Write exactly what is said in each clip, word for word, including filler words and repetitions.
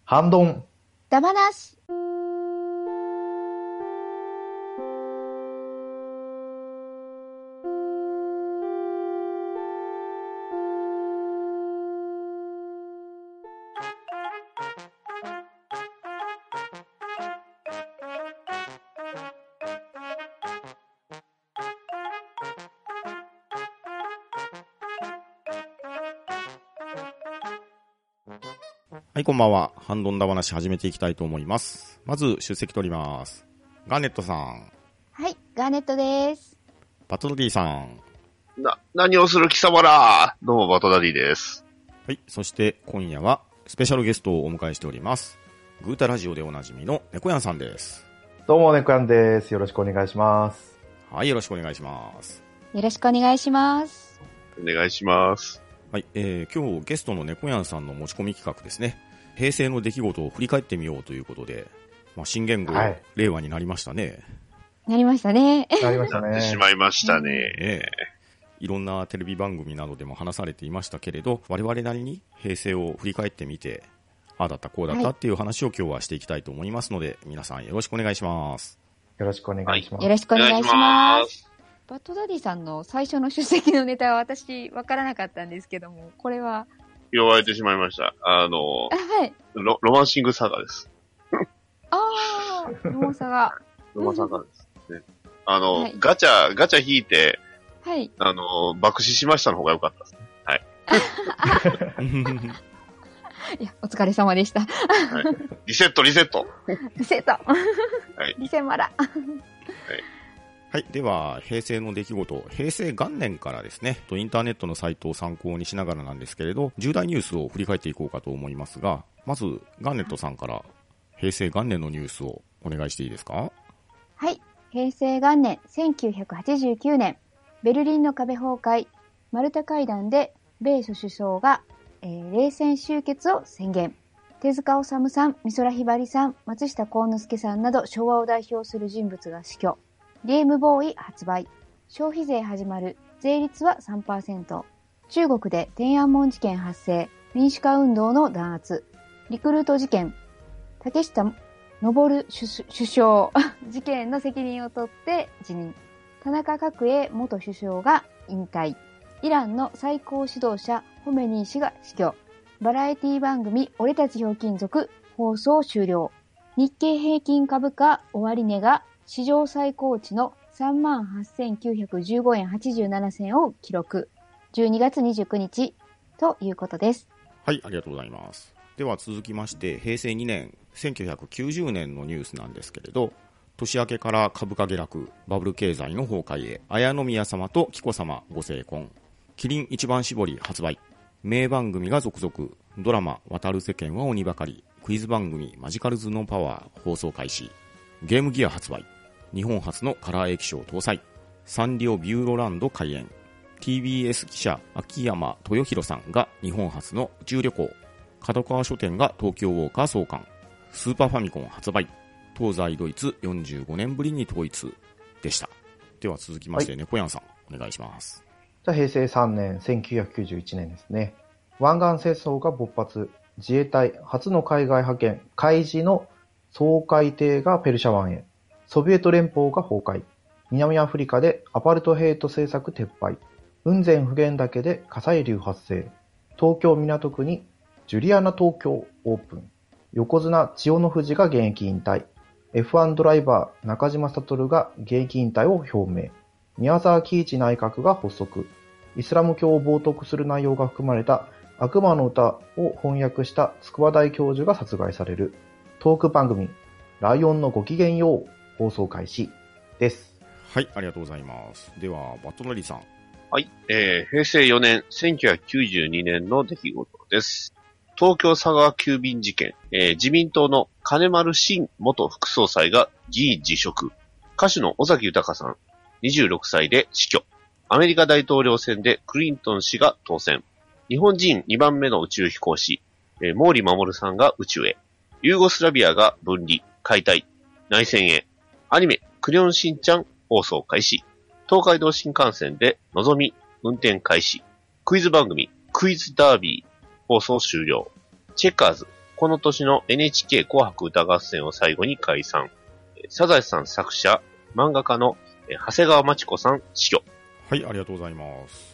ハンドン。 ダバナシ。 はい、こんばんは。ハンドンダ話始めていきたいと思います。まず、出席取ります。ガーネットさん。 はい、ガーネットです。 バトルディさん。 な、何をする貴様ら。どうも、バトダディです。 はい、そして今夜はスペシャルゲストをお迎えしております。グータラジオでおなじみの猫やんさんです。 どうも、猫やんです。よろしくお願いします。 はい、よろしくお願いします。 よろしくお願いします。 お願いします。 はい、えー、今日ゲストの猫やんさんの持ち込み企画ですね。平成の出来事を振り返ってみようということで、まあ、新元号、はい、令和になりましたね。 なりましたね。 なりましたね。 なってしまいましたね。 ねいろんなテレビ番組などでも話されていましたけれど、我々なりに平成を振り返ってみて、ああだったこうだったっていう話を今日はしていきたいと思いますので、はい、皆さんよろしくお願いします。 よろしくお願いします。 よろしくお願いします。バットダディさんの最初の出席のネタは私わからなかったんですけども、これは弱えてしまいました。あの、 はい、 ロ、ロマンシングサガです。 あー、ロマンサガ。 ロマンサガですね。あの、はい、ガチャ、ガチャ引いて、 はい。 あの、爆死しましたの方が良かったですね。はい。 いや、お疲れ様でした。はい、 リセット、リセット。 リセット。 はい。 リセマラ。はい。 はい。では、平成の出来事、平成元年からですね、インターネットのサイトを参考にしながらなんですけれど、重大ニュースを振り返っていこうかと思いますが、まず、ガーネットさんから平成元年のニュースをお願いしていいですか？ はい。平成元年、せんきゅうひゃくはちじゅうきゅうねん、ベルリンの壁崩壊、マルタ会談で米ソ首相が、えー、冷戦終結を宣言。手塚治虫さん、美空ひばりさん、松下幸之助さんなど昭和を代表する人物が死去。ゲームボーイ発売。消費税始まる。税率は さんパーセント。中国で天安門事件発生。民主化運動の弾圧。リクルート事件。竹下登首相。事件の責任を取って辞任。田中角栄元首相が引退。イランの最高指導者ホメニー氏が死去。バラエティ番組俺たちひょうきん族放送終了。日経平均株価終値が史上最高値の さんまんはっせんきゅうひゃくじゅうごえんはちじゅうななせんを記録。じゅうにがつにじゅうくにちということです。 はい、ありがとうございます。では続きまして、平成にねん、せんきゅうひゃくきゅうじゅうねんのニュースなんですけれど、年明けから株価下落、バブル経済の崩壊へ、綾宮様と紀子様ご成婚、キリン一番搾り発売、名番組が続々、ドラマ渡る世間は鬼ばかり、クイズ番組マジカルズのパワー放送開始、ゲームギア発売、日本初のカラー液晶搭載、サンリオビューロランド開園、 ティービーエス 記者秋山豊弘さんが日本初の宇宙旅行、角川書店が東京ウォーカー創刊、スーパーファミコン発売、東西ドイツよんじゅうごねんぶりに統一でした。では続きまして、はい、猫やんさんお願いします。 じゃあ平成さんねん、せんきゅうひゃくきゅうじゅういちねんですね。湾岸戦争が勃発、自衛隊初の海外派遣、海自の掃海艇がペルシャ湾へ、ソビエト連邦が崩壊、南アフリカでアパルトヘイト政策撤廃、雲仙普賢岳で火砕流発生、東京港区にジュリアナ東京オープン、横綱千代の富士が現役引退、エフワン ドライバー中島悟が現役引退を表明、宮沢喜一内閣が発足、イスラム教を冒涜する内容が含まれた悪魔の歌を翻訳した筑波大教授が殺害される、トーク番組ライオンのごきげんよう放送開始です。 はい、ありがとうございます。ではバトナリーさん。 はい、えー、平成よねん、せんきゅうひゃくきゅうじゅうにねんの出来事です。東京佐川急便事件、えー、自民党の金丸信元副総裁が議員辞職、歌手の尾崎豊さんにじゅうろくさいで死去、アメリカ大統領選でクリントン氏が当選、日本人にばんめの宇宙飛行士、えー、毛利衛さんが宇宙へ、ユーゴスラビアが分離、解体、内戦へ、アニメクレヨンしんちゃん放送開始、東海道新幹線でのぞみ運転開始、クイズ番組クイズダービー放送終了、チェッカーズこの年の エヌエイチケー 紅白歌合戦を最後に解散。サザエさん作者、漫画家の長谷川町子さん死去。 はい、ありがとうございます。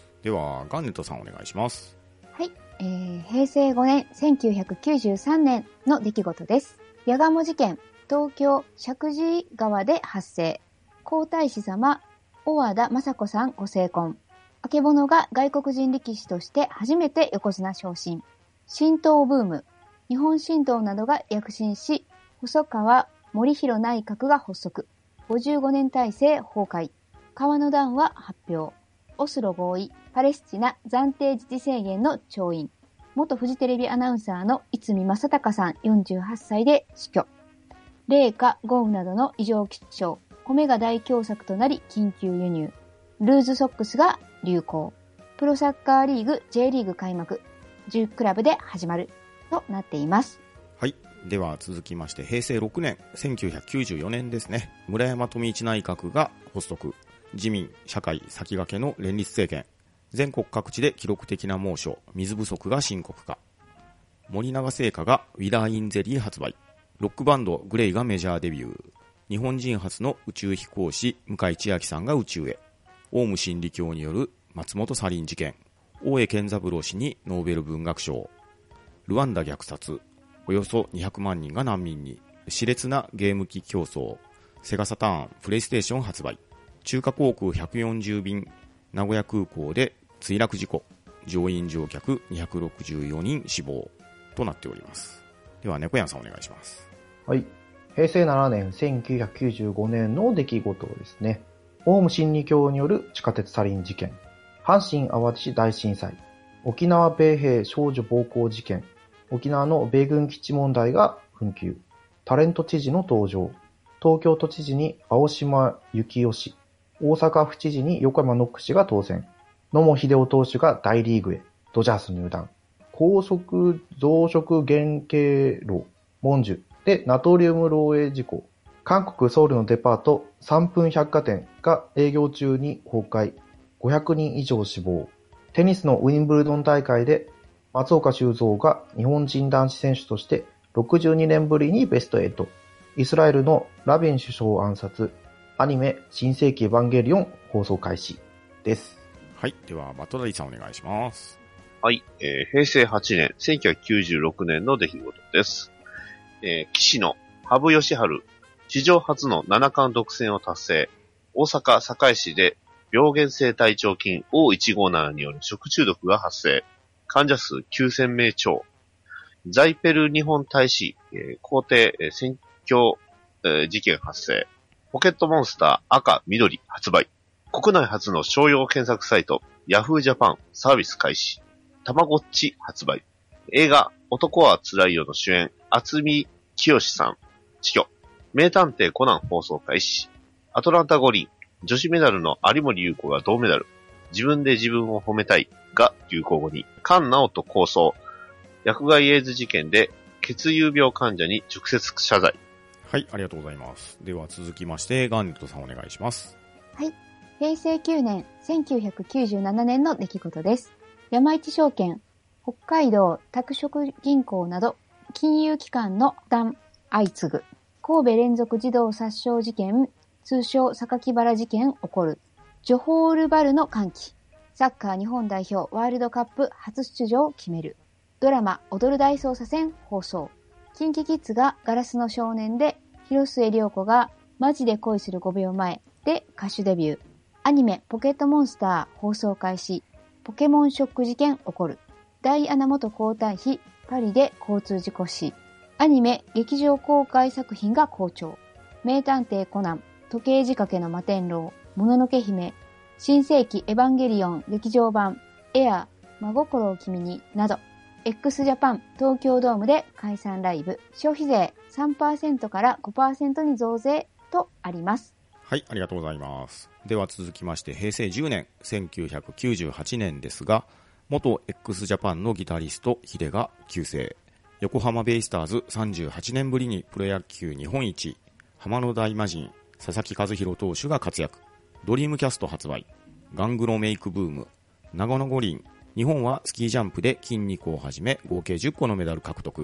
では、ガンネットさんお願いします。 はい、えー、平成ごねんせんきゅうひゃくきゅうじゅうさんねんの出来事です。八鴨事件、東京石神井川で発生。皇太子様、小和田雅子さんご成婚。あけぼのが外国人力士として初めて横綱昇進。神道ブーム。日本神道などが躍進し、細川森弘内閣が発足。ごじゅうごねん体制崩壊。川の談話発表。オスロ合意。パレスチナ暫定自治制限の調印。元フジテレビアナウンサーの逸見正孝さんよんじゅうはっさいで死去。冷夏、豪雨などの異常気象。米が大凶作となり緊急輸入。ルーズソックスが流行。プロサッカーリーグ J リーグ開幕。じゅうクラブで始まる。となっています。 はい。では続きまして、平成ろくねん、せんきゅうひゃくきゅうじゅうよねんですね。村山富一内閣が発足。自民、社会、先駆けの連立政権。全国各地で記録的な猛暑、水不足が深刻化。森永製菓がウィダーインゼリー発売。ロックバンドグレイがメジャーデビュー。日本人初の宇宙飛行士向井千秋さんが宇宙へ。オウム真理教による松本サリン事件。大江健三郎氏にノーベル文学賞。ルワンダ虐殺。およそにひゃくまんにんが難民に。熾烈なゲーム機競争。セガサターン、プレイステーション発売。中華航空ひゃくよんじゅうびん、名古屋空港で墜落事故。乗員乗客にひゃくろくじゅうよにん死亡となっております。では、猫やんさんお願いします。 はい。平成ななねん、せんきゅうひゃくきゅうじゅうごねんの出来事ですね。オウム真理教による地下鉄サリン事件。阪神淡路市大震災。沖縄米兵少女暴行事件。沖縄の米軍基地問題が紛糾。タレント知事の登場。東京都知事に青島幸男氏。大阪府知事に横山ノック氏が当選。野茂英雄投手が大リーグへ。ドジャース入団。高速増殖原型炉。モンジュでナトリウム漏洩事故。韓国ソウルのデパートさんぷん百貨店が営業中に崩壊。ごひゃくにん以上死亡。テニスのウィンブルドン大会で松岡修造が日本人男子選手としてろくじゅうにねんぶりにベストはち。イスラエルのラビン首相暗殺。アニメ新世紀エヴァンゲリオン放送開始です。 はい。では、バトダディさんお願いします。 はい。えー、平成はちねん、せんきゅうひゃくきゅうじゅうろくねんの出来事です。えー、棋士の羽生善治、史上初の七冠独占を達成。大阪堺市で病原性大腸菌 オーいちごなな による食中毒が発生。患者数きゅうせんめい超。ザイペル日本大使、えー、皇帝、えー、選挙、えー、事件発生。ポケットモンスター赤緑発売。国内初の商用検索サイト Yahoo Japan サービス開始。たまごっち発売。映画男はつらいよの主演渥美清さん死去。名探偵コナン放送開始。アトランタ五輪女子メダルの有森裕子が銅メダル。自分で自分を褒めたいが流行語に。菅直人構想。薬害エイズ事件で血友病患者に直接謝罪。 はい、ありがとうございます。では続きまして、ガーネットさんお願いします。 はい。平成きゅうねん、せんきゅうひゃくきゅうじゅうななねんの出来事です。山一証券、北海道拓殖銀行など、金融機関の破綻相次ぐ。神戸連続児童殺傷事件、通称榊原事件起こる。ジョホールバルの歓喜。サッカー日本代表ワールドカップ初出場を決める。ドラマ、踊る大捜査線放送。キンキキッズがガラスの少年で、広末涼子がマジで恋するごびょうまえで歌手デビュー。アニメポケットモンスター放送開始。ポケモンショック事件起こる。ダイアナ元皇太子パリで交通事故死。アニメ劇場公開作品が好調。名探偵コナン、時計仕掛けの摩天楼、もののけ姫、新世紀エヴァンゲリオン劇場版、エア、真心を君になど。x ジャパン東京ドームで解散ライブ。消費税 さんパーセント から ごパーセント に増税とあります。 はい、ありがとうございます。では続きまして、平成じゅうねん、せんきゅうひゃくきゅうじゅうはちねんですが、元 x ジャパンのギタリスト、ヒデが急逝。横浜ベイスターズさんじゅうはちねんぶりにプロ野球日本一、浜の大魔神、佐々木主浩投手が活躍。ドリームキャスト発売。ガングロメイクブーム。長野五輪。日本はスキージャンプで金にこをはじめ合計じゅっこのメダル獲得。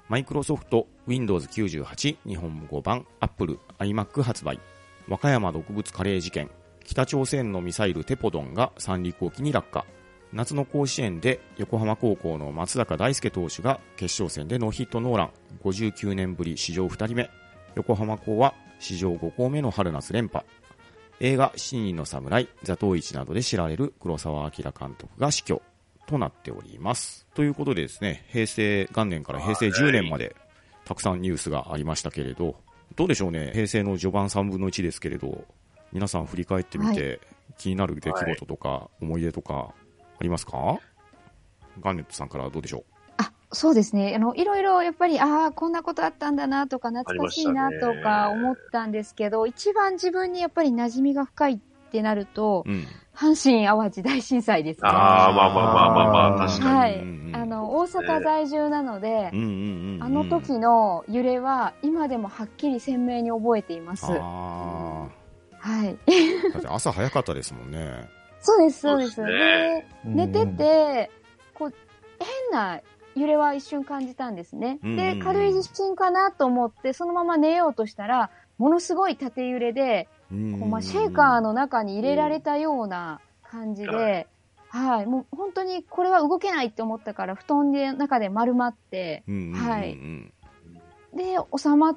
マイクロソフト ウィンドウズきゅうじゅうはち 日本語版 Apple iMac 発売。和歌山毒物カレー事件。北朝鮮のミサイルテポドンが三陸沖に落下。夏の甲子園で横浜高校の松坂大輔投手が決勝戦でノーヒットノーラン。ごじゅうきゅうねんぶり史上ふたりめ。横浜高は史上ご校目の春夏連覇。映画七人の侍、座頭市などで知られる黒澤明監督が死去となっております。ということでですね、平成元年から平成じゅうねんまでたくさんニュースがありましたけれど、どうでしょうね、平成の序盤さんぶんのいちですけれど、皆さん振り返ってみて、はい、気になる出来事とか思い出とかありますか？ガンネットさんからどうでしょう？ あ、そうですね。あの、いろいろやっぱり、ああ、こんなことあったんだなとか、懐かしいなとか思ったんですけど、一番自分にやっぱり馴染みが深いってなると、うん、阪神淡路大震災ですね。 ああ、まあまあまあまあまあ、確かに。 はい。あの、大阪在住なので、うんうんうんうん、あの時の揺れは今でもはっきり鮮明に覚えています。 あはい。 だって朝早かったですもんね。 そうです、そうです。で、ね、寝てて、こう、変な揺れは一瞬感じたんですね。で、軽い地震かなと思って、そのまま寝ようとしたら、ものすごい縦揺れで、こうまあ、シェーカーの中に入れられたような感じで、はい、もう本当にこれは動けないって思ったから、布団の中で丸まって、はい。で、収まって、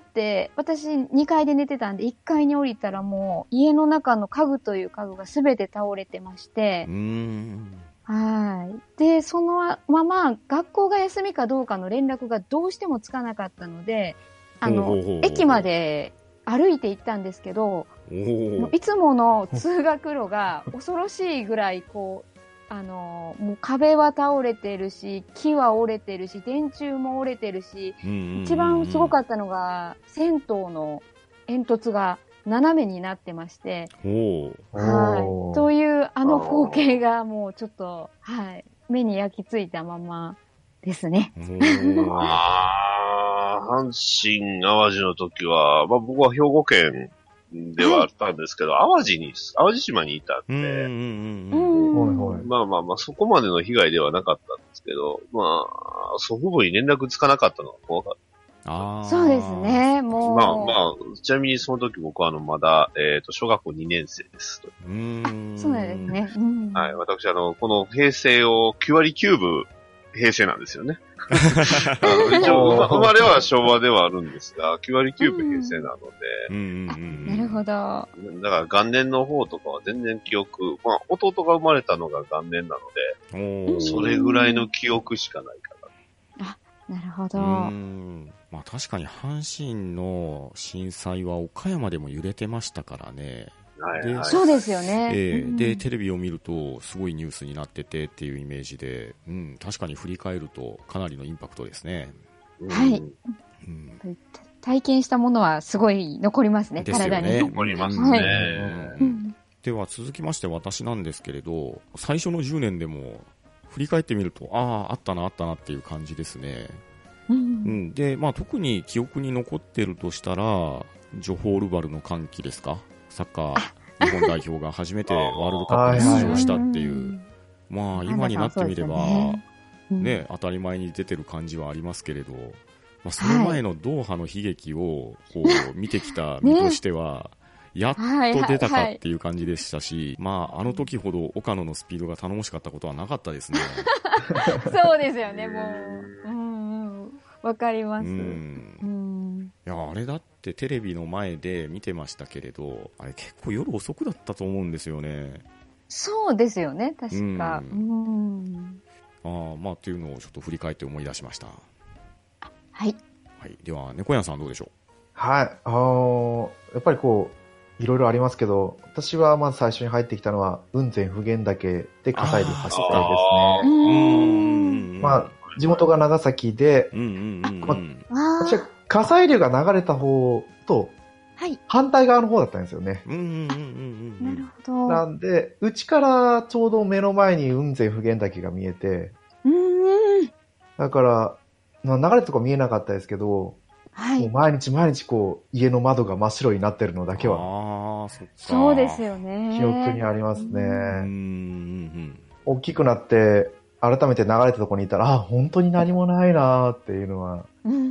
私にかいで寝てたんで、いっかいに降りたらもう、家の中の家具という家具がすべて倒れてまして、 うーんはい。で、そのまま、学校が休みかどうかの連絡がどうしてもつかなかったので、あの、駅まで歩いて行ったんですけど、いつもの通学路が恐ろしいぐらい、こう、あの、もう壁は倒れてるし、木は折れてるし、電柱も折れてるし、一番すごかったのが、銭湯の煙突が斜めになってまして、はい。というあの光景がもうちょっと、はい。目に焼き付いたままですね。 ああ、阪神淡路の時は、まあ僕は兵庫県ではあったんですけど、はい、淡路に、淡路島にいたんで、まあまあまあそこまでの被害ではなかったんですけど、まあ、祖父母に連絡つかなかったのが怖かった。 あそうですね、もう。 まあまあ、ちなみにその時僕はあの、まだ、えっと、小学校にねん生です。 うん。そうなんですね。うん、 はい。私あの、この平成をきゅうわりきゅうぶ平成なんですよね。一応、生まれは昭和ではあるんですが、きゅうわりきゅうぶ平成なので。 うん、なるほど。だから元年の方とかは全然記憶、まあ弟が生まれたのが元年なので、それぐらいの記憶しかないかな。あ、なるほど。 うんまあ確かに阪神の震災は岡山でも揺れてましたからね。 はいはい、 そうですよね、 えーうん。で、テレビを見るとすごいニュースになっててっていうイメージで、うん、確かに振り返るとかなりのインパクトですね。 はい。うん、体験したものはすごい残りますね、 ですよね体に。 残りますね。はいうん、では続きまして私なんですけれど、最初のじゅうねんでも振り返ってみると、ああ、あったな、あったなっていう感じですね。うんうん、で、まあ、特に記憶に残ってるとしたら、ジョホールバルの歓喜ですか、サッカー日本代表が初めてワールドカップに出場したっていう、まあ、今になってみれば、ねうん、ね、当たり前に出てる感じはありますけれど、まあ、その前のドーハの悲劇をこう見てきた身としては、ね、やっと出たかっていう感じでしたし、まあ、あの時ほど岡野のスピードが頼もしかったことはなかったですね。 そうですよね、もう。うんわかります、 うんうん、いやあれだってテレビの前で見てましたけれど、あれ結構夜遅くだったと思うんですよね。 そうですよね、確か。うん、うん、 あまあっていうのをちょっと振り返って思い出しました。 はい、 はい、では猫屋さんどうでしょう。 はい、あのー、やっぱりこういろいろありますけど、私はまず最初に入ってきたのは雲仙普賢岳で火砕流発生ですね。うんまあ地元が長崎で、うんうんうんまあ、私は火砕流が流れた方と反対側の方だったんですよね。 なるほど。 なんで、うちからちょうど目の前に雲仙普賢岳が見えて、 うんだから、まあ、流れとか見えなかったですけど、はい、もう毎日毎日こう家の窓が真っ白になってるのだけは、 あそっかそうですよね。 記憶にありますね。うんうんうん、 大きくなって、改めて流れたところにいたら、あ、本当に何もないなーっていうのは、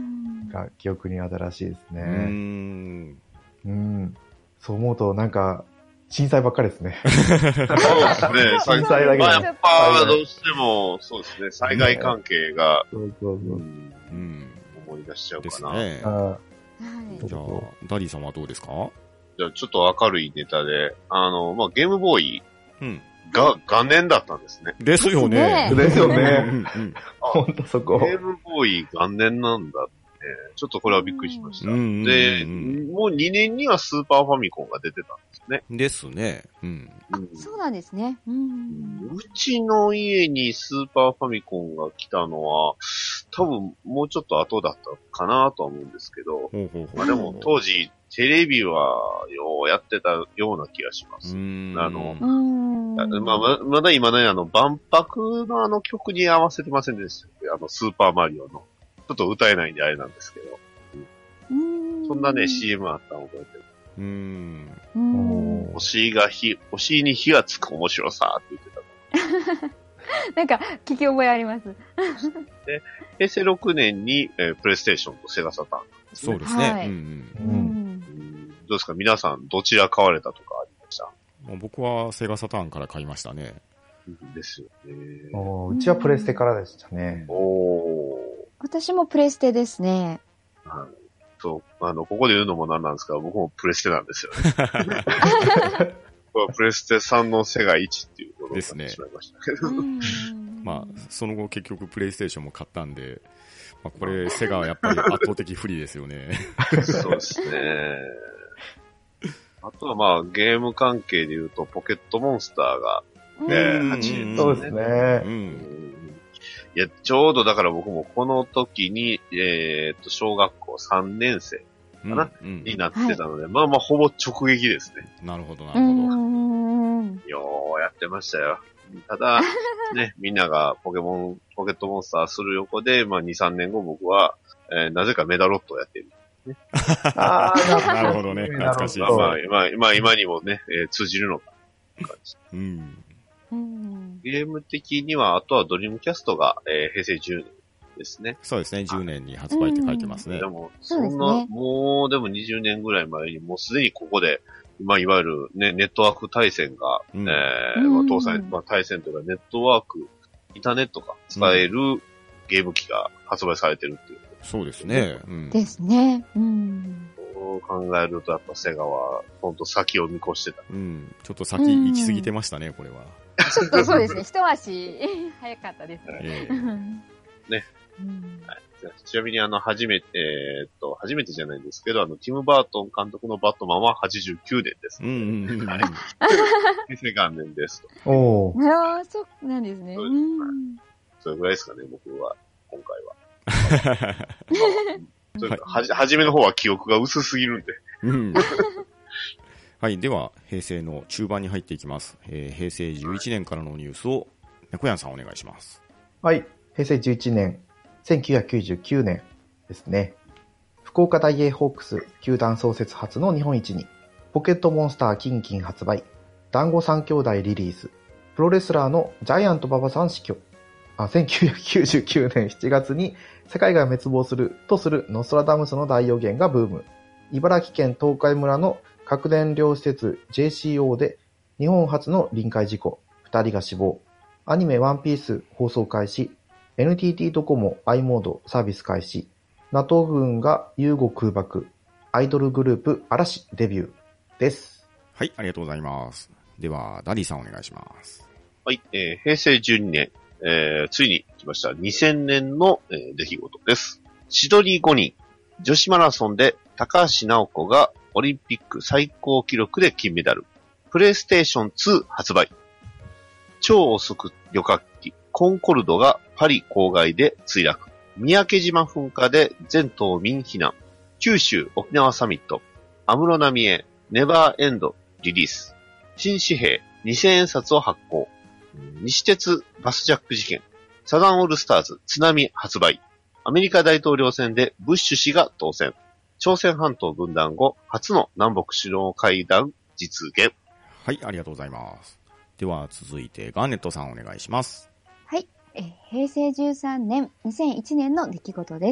なんか記憶に新しいですうーね。 ん。 うん。そう思うと、なんか、震災ばっかりですね。 ね震災だけまあ、 でやっぱ、どうしても、そうですね、災害関係が、 そうそうそう。 うんうん。 思い出しちゃうですかな。 ね。 あはい。 じゃあ、ダディさんはどうですか？ じゃあ、ちょっと明るいネタで、あの、まあ、ゲームボーイうん。 が元年だったんですね。 ですよね。 ですようんね。 うんうんほんとそこ。 ゲームボーイ元年なんだって、ちょっとこれはびっくりしました。 うんうんうんうんで、もうにねんにはスーパーファミコンが出てたんですね。 ですね。うん。 あうん、 そうなんですね。うん。 うちの家にスーパーファミコンが来たのは、多分もうちょっと後だったかなとは思うんですけど、 ほうほうほう。 まあでも当時テレビはようやってたような気がしまうす。 ーん。 あのう、ん。 まあ、ままだ今ね、あの、万博のあの曲に合わせてませんでしたっけ？あの、スーパーマリオの。ちょっと歌えないんであれなんですけど。 うんそんなね、シーエム あったの覚えてる。 うーん。 うん。 おー星が火、星に火がつく面白さって言ってた。 なんか、聞き覚えあります。 平成ろくねんに、えープレイステーションとセガサターン。 そうですね。 はいうんうん。 う。 うんん。 うんどうですか皆さん、どちら買われたとかありました？ もう僕はセガサターンから買いましたね。 ですよね。 おーうちはプレステからでしたね。 おー。 私もプレステですね。 はいそう、あの、ここで言うのもなんなんですが、僕もプレステなんですよね。これはプレステさんのセガいちっていうことになってしまいましたけど。 うんまあ、その後結局プレイステーションも買ったんで、まあ、これセガはやっぱり圧倒的不利ですよね。 そうですね。あとはまあ、ゲーム関係で言うと、ポケットモンスターが、 うんねうんはちねんそうですう。 ね。 うんんいや、ちょうどだから僕もこの時に、えーっと、小学校さんねん生うんかなうんになってたので、まあまあ、ほぼ直撃ですね。 なるほど、なうるほど。 ん。 よーやってましたよ。ただ、ね、みんながポケモン、ポケットモンスターする横で、まあに、さんねんご僕は、えーなぜかメダロットをやっている。 ああ、 なるほどね。懐かしいですまあまあね。、 まあ、まあ今にもね、えー通じるのか。 うん。 うん。 ゲーム的には、あとはドリームキャストが、えー平成じゅうねんですね。 そうですね。じゅうねんに発売って書いてますねで。も、 そですねそうんな、もうでもにじゅうねんぐらい前に、もうすでにここで、まあいわゆるね、ネットワーク対戦が、 うんえーうんまあ搭載、まあ対戦というかネットワーク、インターネットが使えるゲーム機が発売されてるっていう。 そうですね。うん。 ですね。うん。 そう考えるとやっぱセガは、ほんと先を見越してた。 うん。ちょっと先行き過ぎてましたね、これは。 ちょっとそうですね。一足早かったですね。 ええねうん。 ちなみにあの、初めて、えーっと、初めてじゃないんですけど、あの、ティム・バートン監督のバットマンははちじゅうきゅうねんです。 うんうんうんうん。 はい平成元年ですと。 おーああ、そうなんですね。 そうですうん。 それぐらいですかね、僕は、今回は。それはじ、初めの方は記憶が薄すぎるんで。 うん。はい。では、平成の中盤に入っていきます。えー平成じゅういちねんからのニュースを、猫やんさんお願いします。 はい。平成じゅういちねん、せんきゅうひゃくきゅうじゅうきゅうねんですね。福岡ダイエーホークス球団創設初の日本一に、ポケットモンスターキンキン発売、団子三兄弟リリース、プロレスラーのジャイアント馬場さん死去。あ、せんきゅうひゃくきゅうじゅうきゅうねんしちがつに世界が滅亡するとするノストラダムスの大予言がブーム。茨城県東海村の核燃料施設 ジェーシーオー で日本初の臨界事故、ふたりが死亡。アニメワンピース放送開始。エヌティーティー ドコモ i モードサービス開始。NATO 軍がユーゴ空爆。アイドルグループ嵐デビューです。 はい、ありがとうございます。では、ダディさんお願いします。 はい、えー平成じゅうにねん、えーついに来ましたにせんねんの、えー出来事です。シドニーごにん、女子マラソンで高橋直子がオリンピック最高記録で金メダル。プレイステーションツー発売。超遅く旅客機コンコルドがパリ郊外で墜落。三宅島噴火で全島民避難。九州沖縄サミット。安室奈美恵ネバーエンドリリース。新紙幣にせんえん札を発行。西鉄バスジャック事件。サザンオールスターズ津波発売。アメリカ大統領選でブッシュ氏が当選。朝鮮半島分断後初の南北首脳会談実現。 はい、ありがとうございます。では、続いて、ガーネットさんお願いします。 はい。えー平成じゅうさんねん、にせんいちねんの出来事です。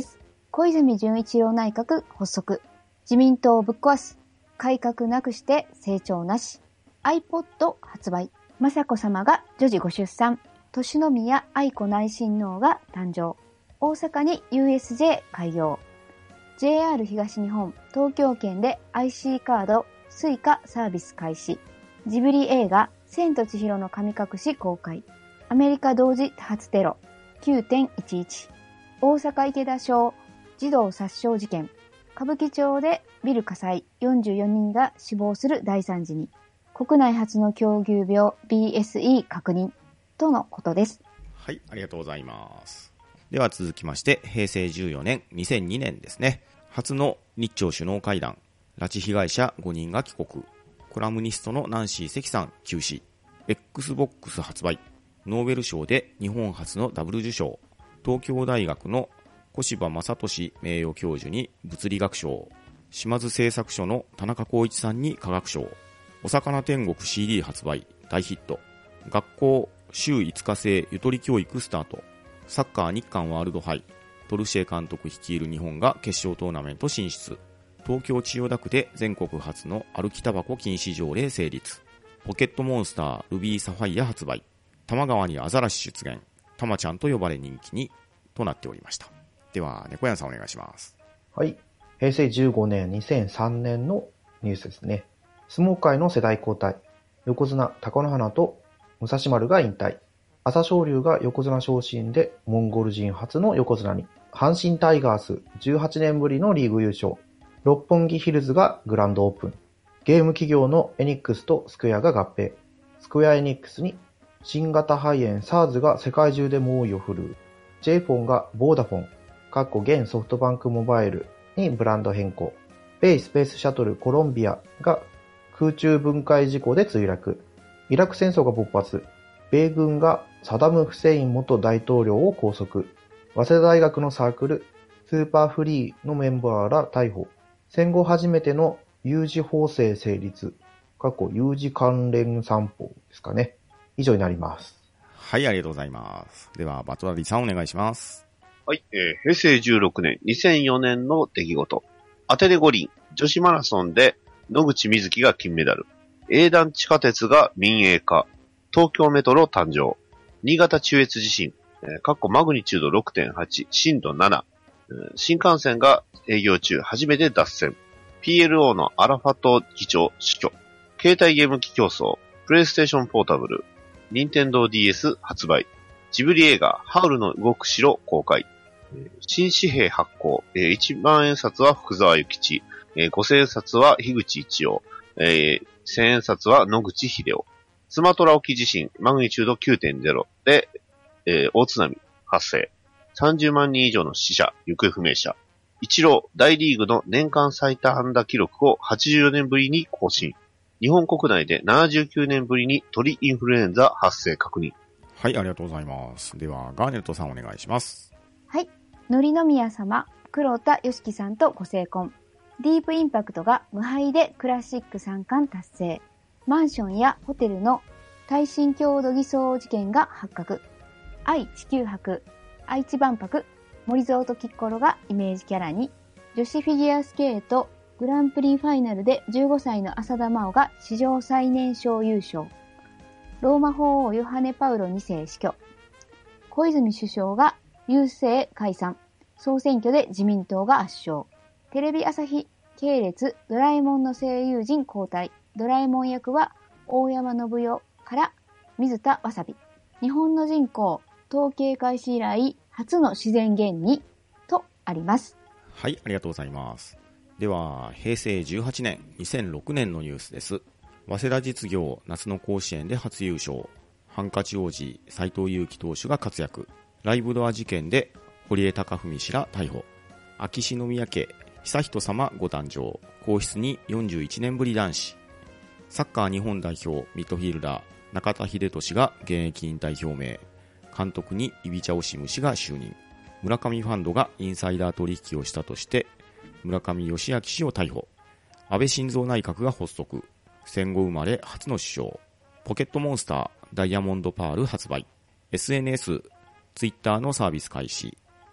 小泉純一郎内閣発足。自民党をぶっ壊す。改革なくして成長なし。iPod 発売。雅子さまが女児ご出産。年宮愛子内親王が誕生。大阪に ユーエスジェー 開業。ジェイアール 東日本、東京圏で アイシー カード、スイカサービス開始。ジブリ映画、千と千尋の神隠し公開。アメリカ同時多発テロ きゅうてんいちいち。大阪池田小児童殺傷事件。歌舞伎町でビル火災よんじゅうよにんが死亡する大惨事に。国内初の狂牛病 ビーエスイー 確認。とのことです。 はい、ありがとうございます。では続きまして、平成じゅうよねん、にせんにねんですね。初の日朝首脳会談。拉致被害者ごにんが帰国。コラムニストのナンシー関さん急死。Xbox 発売。ノーベル賞で日本初のダブル受賞。東京大学の小柴正俊名誉教授に物理学賞。島津製作所の田中光一さんに科学賞。お魚天国 シーディー 発売。大ヒット。学校週いつか制ゆとり教育スタート。サッカー日韓ワールド杯。トルシエ監督率いる日本が決勝トーナメント進出。東京千代田区で全国初の歩きタバコ禁止条例成立。ポケットモンスタールビーサファイア発売。多摩川にアザラシ出現。たまちゃんと呼ばれ人気にとなっておりました。では猫やんさんお願いします。 はい。平成じゅうごねん、にせんさんねんのニュースですね。相撲界の世代交代。横綱貴乃花と武蔵丸が引退。朝青龍が横綱昇進でモンゴル人初の横綱に。阪神タイガースじゅうはちねんぶりのリーグ優勝。六本木ヒルズがグランドオープン。ゲーム企業のエニックスとスクエアが合併。スクエアエニックスに新型肺炎 SARS が世界中で猛威を振るう。J フォンがボーダフォン、かっこ現ソフトバンクモバイルにブランド変更。米スペースシャトルコロンビアが空中分解事故で墜落。イラク戦争が勃発。米軍がサダム・フセイン元大統領を拘束。早稲田大学のサークル、スーパーフリーのメンバーら逮捕。戦後初めての有事法制成立。過去有事関連散歩ですかね。以上になります。 はい、ありがとうございます。では、バトラリさんお願いします。 はい、えー、平成じゅうろくねん、にせんよねんの出来事。アテネ五輪、女子マラソンで野口みずきが金メダル。営団地下鉄が民営化。東京メトロ誕生。新潟中越地震。えー、過去マグニチュード ろくてんはち、震度なな。えー、新幹線が営業中、初めて脱線。ピーエルオー のアラファト議長死去。携帯ゲーム機競争。プレイステーションポータブル。ニンテンドー ディーエス 発売。ジブリ映画、ハウルの動く城公開。新紙幣発行。いちまんえん札は福沢諭吉。ごせんえん札は樋口一葉。せんえん札は野口英世。スマトラ沖地震、マグニチュード きゅうてんゼロ で、えー、大津波発生。さんじゅうまんにん以上の死者、行方不明者。イチロー、大リーグの年間最多安打記録をはちじゅうよねんぶりに更新。日本国内でななじゅうきゅうねんぶりに鳥インフルエンザ発生確認。 はい、ありがとうございます。では、ガーネットさんお願いします。 はい。則宮様、黒田良樹さんとご成婚。ディープインパクトが無敗でクラシックさん冠達成。マンションやホテルの耐震強度偽装事件が発覚。愛・地球博、愛知万博、森蔵とキッコロがイメージキャラに。女子フィギュアスケートグランプリファイナルでじゅうごさいの浅田真央が史上最年少優勝。ローマ法王ヨハネ・パウロにせい死去。小泉首相が郵政解散。総選挙で自民党が圧勝。テレビ朝日系列ドラえもんの声優陣交代。ドラえもん役は大山信代から水田わさび。日本の人口統計開始以来初の自然減にとあります。 はい、ありがとうございます。では、平成じゅうはちねん、にせんろくねんのニュースです。早稲田実業夏の甲子園で初優勝。ハンカチ王子斉藤佑樹投手が活躍。ライブドア事件で堀江貴文氏ら逮捕。秋篠宮家悠仁さまご誕生。皇室によんじゅういちねんぶり男子。サッカー日本代表ミッドフィルダー中田英寿が現役引退表明。監督にイビチャオシム氏が就任。村上ファンドがインサイダー取引をしたとして村上義明氏を逮捕。安倍晋三内閣が発足。戦後生まれ初の首相。ポケットモンスターダイヤモンドパール発売。 エスエヌエス ツイッターのサービス開始。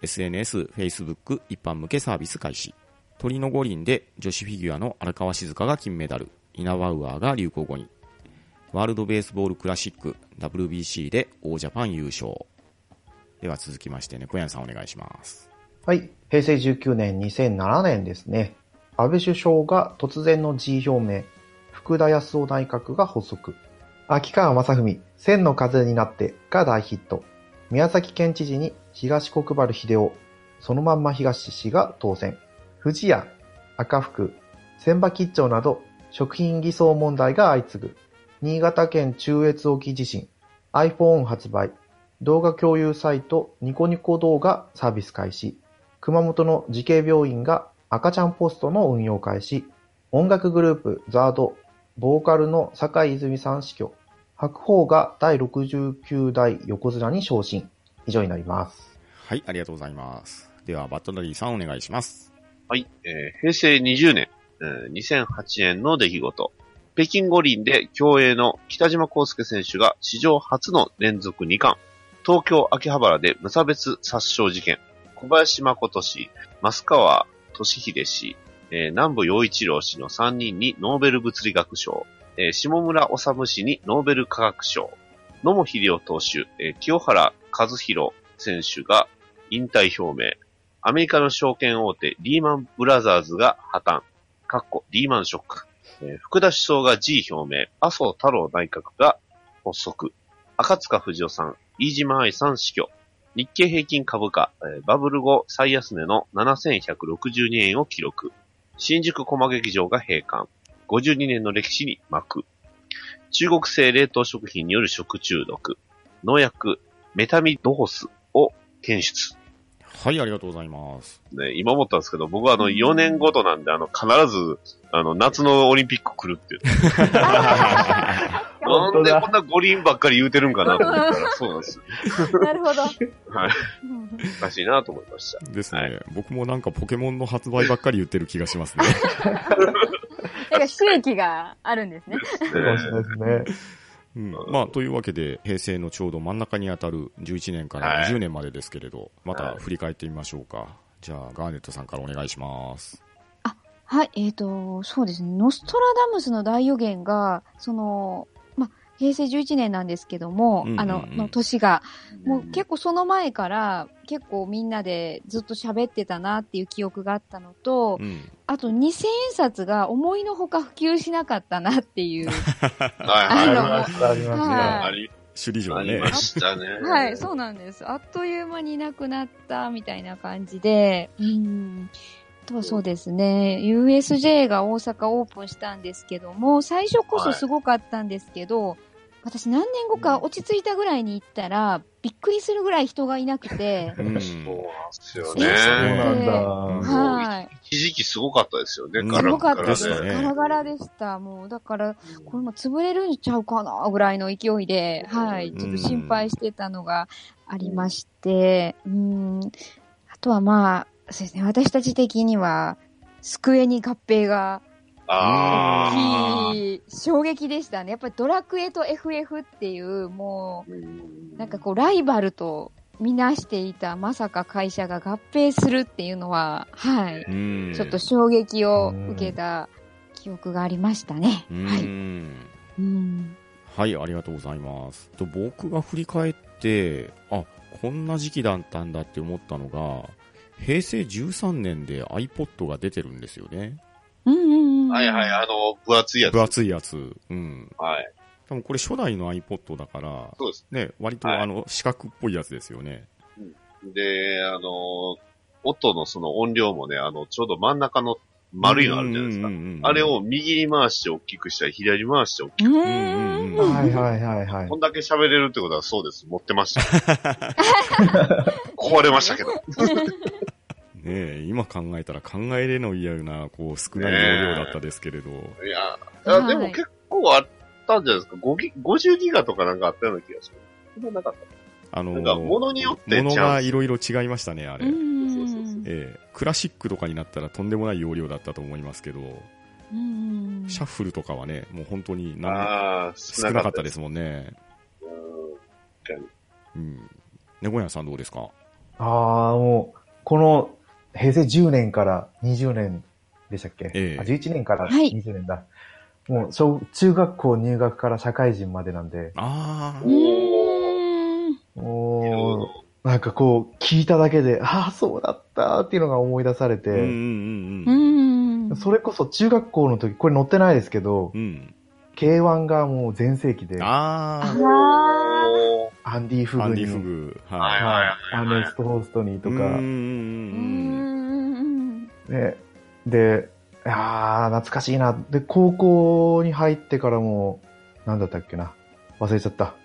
エスエヌエス、Facebook 一般向けサービス開始。鳥の五輪で女子フィギュアの荒川静香が金メダル。イナバウアーが流行語に。ワールドベースボールクラシック ダブリュービーシー でオージャパン優勝。では続きましてね、小山さんお願いします。 はい。平成じゅうきゅうねん、にせんななねんですね。安倍首相が突然の辞意表明。福田康夫内閣が発足。秋川雅史、千の風になってが大ヒット。宮崎県知事に東国原英夫、そのまんま東氏が当選。富士屋、赤福、千葉吉兆など食品偽装問題が相次ぐ。新潟県中越沖地震、iPhone 発売、動画共有サイトニコニコ動画サービス開始。熊本の慈恵病院が赤ちゃんポストの運用開始。音楽グループザード、ボーカルの坂井泉さん死去。白鵬がだいろくじゅうきゅうだい横綱に昇進。以上になります。 はい、ありがとうございます。ではバットナリーさんお願いします。 はい、えー、平成にじゅうねん、えー、にせんはちねんの出来事。北京五輪で競泳の北島康介選手が史上初の連続に冠。東京秋葉原で無差別殺傷事件。小林誠氏、増川俊秀氏、えー、南部陽一郎氏のさんにんにノーベル物理学賞。えー、下村治氏にノーベル化学賞。野茂英雄投手、えー、清原和博選手が引退表明。アメリカの証券大手リーマンブラザーズが破綻。かっこリーマンショック。えー、福田首相が辞意表明。麻生太郎内閣が発足。赤塚不二夫さん、飯島愛さん死去。日経平均株価、えー、バブル後最安値のななせんひゃくろくじゅうにえんを記録。新宿コマ劇場が閉館。ごじゅうにねんの歴史に幕。中国製冷凍食品による食中毒。農薬メタミドホスを検出。 はい、ありがとうございます。 ね、今思ったんですけど、僕はあのよねんごとなんで、あの必ずあの夏のオリンピック来るっていう。なんでこんな五輪ばっかり言うてるんかなと思ったら、そうなんですよ。 なるほど。 はい。難しいなと思いました。 ですね、 はい。 僕もなんかポケモンの発売ばっかり言ってる気がしますね。 なんか収益があるんですね。 そうですね。 うん、まあ、というわけで、平成のちょうど真ん中にあたるじゅういちねんからにじゅうねんまでですけれど、はい、また振り返ってみましょうか。じゃあ、ガーネットさんからお願いします。 あ、はい、えっと、そうですね。ノストラダムスの大予言が、その、まあ、平成じゅういちねんなんですけども、うんうんうん、あの、の年が、もう結構その前から、結構みんなでずっと喋ってたなっていう記憶があったのと、うん、あとにせんえん札が思いのほか普及しなかったなっていう。 ありました、ありました。 首里城ね。 ありましたね。 はい、そうなんです。あっという間になくなったみたいな感じで、うん。あとはそうですね、ユーエスジェー が大阪オープンしたんですけども、最初こそすごかったんですけど、はい、私何年後か落ち着いたぐらいに行ったら、びっくりするぐらい人がいなくて。 うん、そうなんですよね。 そうなんだ。 はい。 一時期すごかったですよね。 すごかったです。ガラガラでした。もう、だから、これも潰れるんちゃうかなぐらいの勢いで、はい。ちょっと心配してたのがありまして、うん。あとはまあ、そうですね。私たち的には、スクエニ合併が、 あ大きい衝撃でしたね。やっぱりドラクエと エフエフ っていう、もう、なんかこう、ライバルとみなしていたまさか会社が合併するっていうのは、はい。ちょっと衝撃を受けた記憶がありましたね。はい。うん。 はい、ありがとうございます。と僕が振り返って、あ、こんな時期だったんだって思ったのが、平成じゅうさんねんで iPod が出てるんですよね。 うんうんうん。 はいはい、あの、分厚いやつ。 分厚いやつ。うん。 はい。 多分これ初代の iPod だから、 そうですね。割とあの、四角っぽいやつですよね。 うん、で、あの、音のその音量もね、あの、ちょうど真ん中の丸いのあるじゃないですか。あれを右に回して大きくしたり、左に回して大きくしたり。 はいはいはいはい。 こんだけ喋れるってことはそうです。持ってました。壊れましたけど。 ねえ、今考えたら考えれの嫌な、こう、少ない容量だったですけれど。 いや、いやでも結構あったんじゃないですか。ごじゅうギガとかなんかあったような気がする。そんななかった。 あのー、 なんか物によって物がいろいろ違いましたね、あれ。 そうそうそうええ、クラシックとかになったらとんでもない容量だったと思いますけど、 うんシャッフルとかはね、もう本当に何少なかったですもんね。うん。猫屋さんどうですか？ ああ、もう、この、平成じゅうねんからにじゅうねんでしたっけ、 ええあ、じゅういちねんからはいにじゅうねんだ。もう小、中学校入学から社会人までなんで、 あうーん。 もう、なんかこう、聞いただけで、ああ、そうだったっていうのが思い出されあ。うんうんて、 ううん。 ーん。 それこそ中学校の時、これ載ってないですけど、 うん。 ケーワン がもう全盛期で、 ああおーアンディ・フあ。アグに、 ンディ・フグ。 はいははい、アーネスト・ホーストニーい。 とか、 うんうんー。ううんん。 ね、で、ああ、懐かしいな。で、高校に入ってからも、なんだったっけな。忘れちゃった。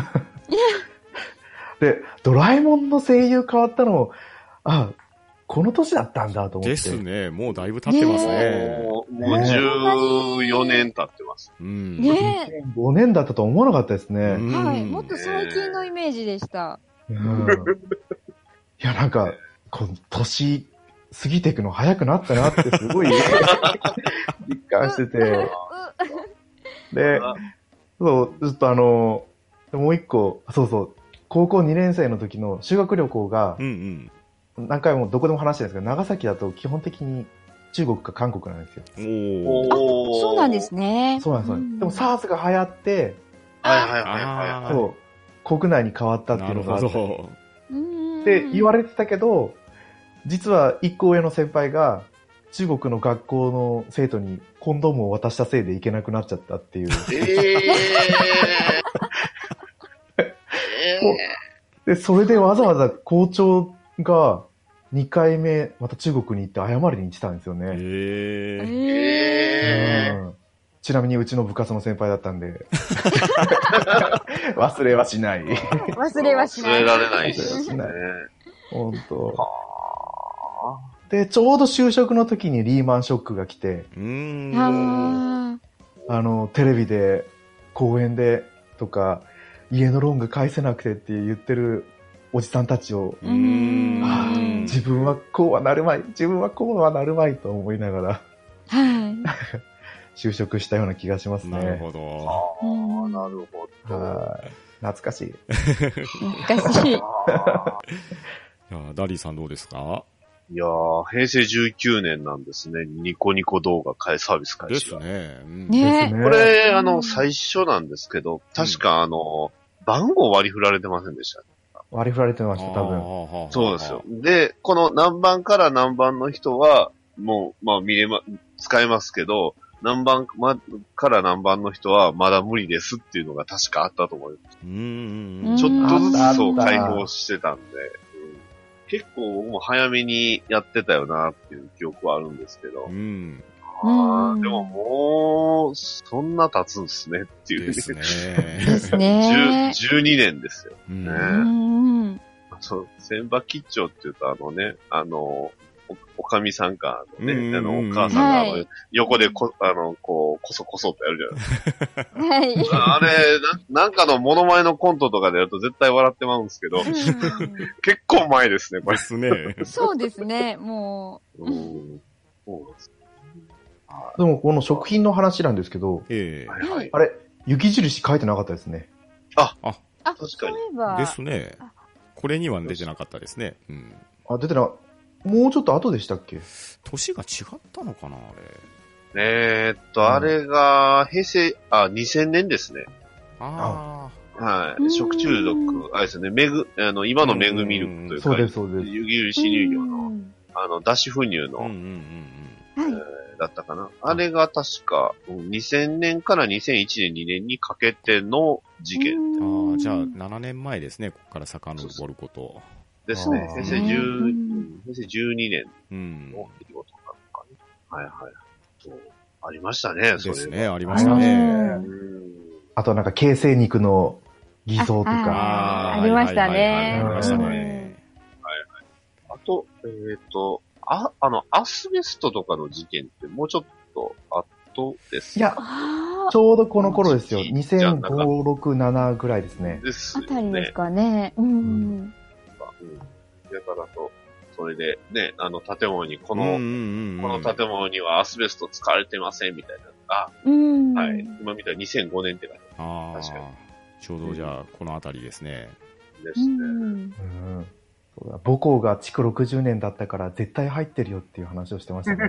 で、ドラえもんの声優変わったのも、あ、この年だったんだと思って。 ですね。もうだいぶ経ってますね。 もうもうじゅうよねん経ってます。 うん。 ねえ。 ごねんだったと思わなかったですね。 うんはい。もっと最近のイメージでした。 うん、いや、なんか、この年過ぎていくの早くなったなってすごい実感してて。で、そう、ちょっとあの、もう一個、そうそう、高校にねん生の時の修学旅行がう、ん何回もどこでも話してるんですけど、長崎だと基本的に中国か韓国なんですよ。 うん。おー。 あ、 おーそうなんですね。 そうなんですよ。でも SARS が流行って、 はいはいはいあはい。 そう、国内に変わったっていなるうのがあって、 ほど。 うんって言われてたけど、実は一個上の先輩が中国の学校の生徒にコンドームを渡したせいで行けなくなっちゃったっていう。 えー。えで、それでわざわざ校長がにかいめまた中国に行って謝りに行ってたんですよね。 ええ。 ええうんちなみにうちの部活の先輩だったんで。忘れはしない。 ー忘れはしない。 忘れられないで忘れはすね。 しない本当。 はで、ちょうど就職の時にリーマンショックが来て、 うーん。 ああの、テレビで、公園でとか、家のローンが返せなくてって言ってるおじさんたちを、 うーん。 あー自分はこうはなるまい、自分はこうはなるまいと思いながらあ。はい。 就職したような気がしますね。 なるほあ。 ど。 ああ、なるほど。 はい。懐かしい。 懐かしい。 あーいやダリーさんどうですか？ いやー、平成じゅうきゅうねんなんですね。ニコニコ動画開サービス開始が。 ですね。うんねですね。 これ、あの、 うん最初なんですけど、確かあの、番号割り振られてませんでした。 割り振られてました、多分。 分そうですよ。。で、この何番から何番の人は、もう、まあ見れま、使えますけど、何番、ま、から何番の人はまだ無理ですっていうのが確かあったと思います。 うんうんううんん。 ちょっとずつそうあった開放してたんで、うん結構僕も早めにやってたよなっていう記憶はあるんですけど、 うん。 あうんーでももう、そんな経つんですねっていう。 ですね。 ですね。 じゅう、じゅうにねんですよ。 うんねうん。 そう、千葉吉兆って言うとあのね、あの、お、おかみさんかのね、 うんうんうんあの、お母さんがあの、 はい横でこ、あの、こう、こそこそってやるじゃないですか。 はい。 あれな、なんかのモノマネのコントとかでやると絶対笑ってまうんですけど、 うん結構前ですね、これ。 ですね。 そうですね、もうん。そうです。 でも、この食品の話なんですけど、 えはいはい。 あれ、雪印書いてなかったですね。 う。あ、 確かにそういえば。 え。ですね。これには出てなかったですね。うん。 あ、出てな、もうちょっと後でしたっけ？ 年が違ったのかな、あれ。 えーっと、あれが、平成、あ、にせんねんですね。 あはい。 うん食中毒、あれですね、めぐ、あの、今のメグミルクというか、 そうです、そうです。 雪印乳業の、 うんあの、脱脂粉乳あ。うんの、 うんうんはい。 だったかな。あれが確か、うんにせんねんからにせんいちねん、にねんにかけての事件うん。ああ、じゃあ、ななねんまえですね、ここから遡ること。 ですね。 そうですね平成じゅう、 うんうん平成じゅうにねんうん。 の出来事なのかね。はいはい。そう。ありましたね、それ。 ですね、ありましたね。 うん。 あとなんか、形成肉の偽装とあか。 あーありましたねはいはいはいありましたね。 あと、えっ、と、あ、あの、アスベストとかの事件ってもうちょっと後ですいや、 あちょうどこの頃ですよ。 じ 2005、 ゃあなんかろく、ななぐらいですね。 ですよあたりですね。 かね。うん。 うん。だからと、それで、ね、あの建物に、この、 うんうんうんうんこの建物にはアスベスト使われてませんみたいな。あ、 うん。 はい。今見たらにせんごねんって書いてああ確かに、 ちょうどじゃあ、このあたりですね。 あるんですうね。 ん。 うんそうだ母校が築ろくじゅうねんだったから絶対入ってるよっていう話をしてましたね。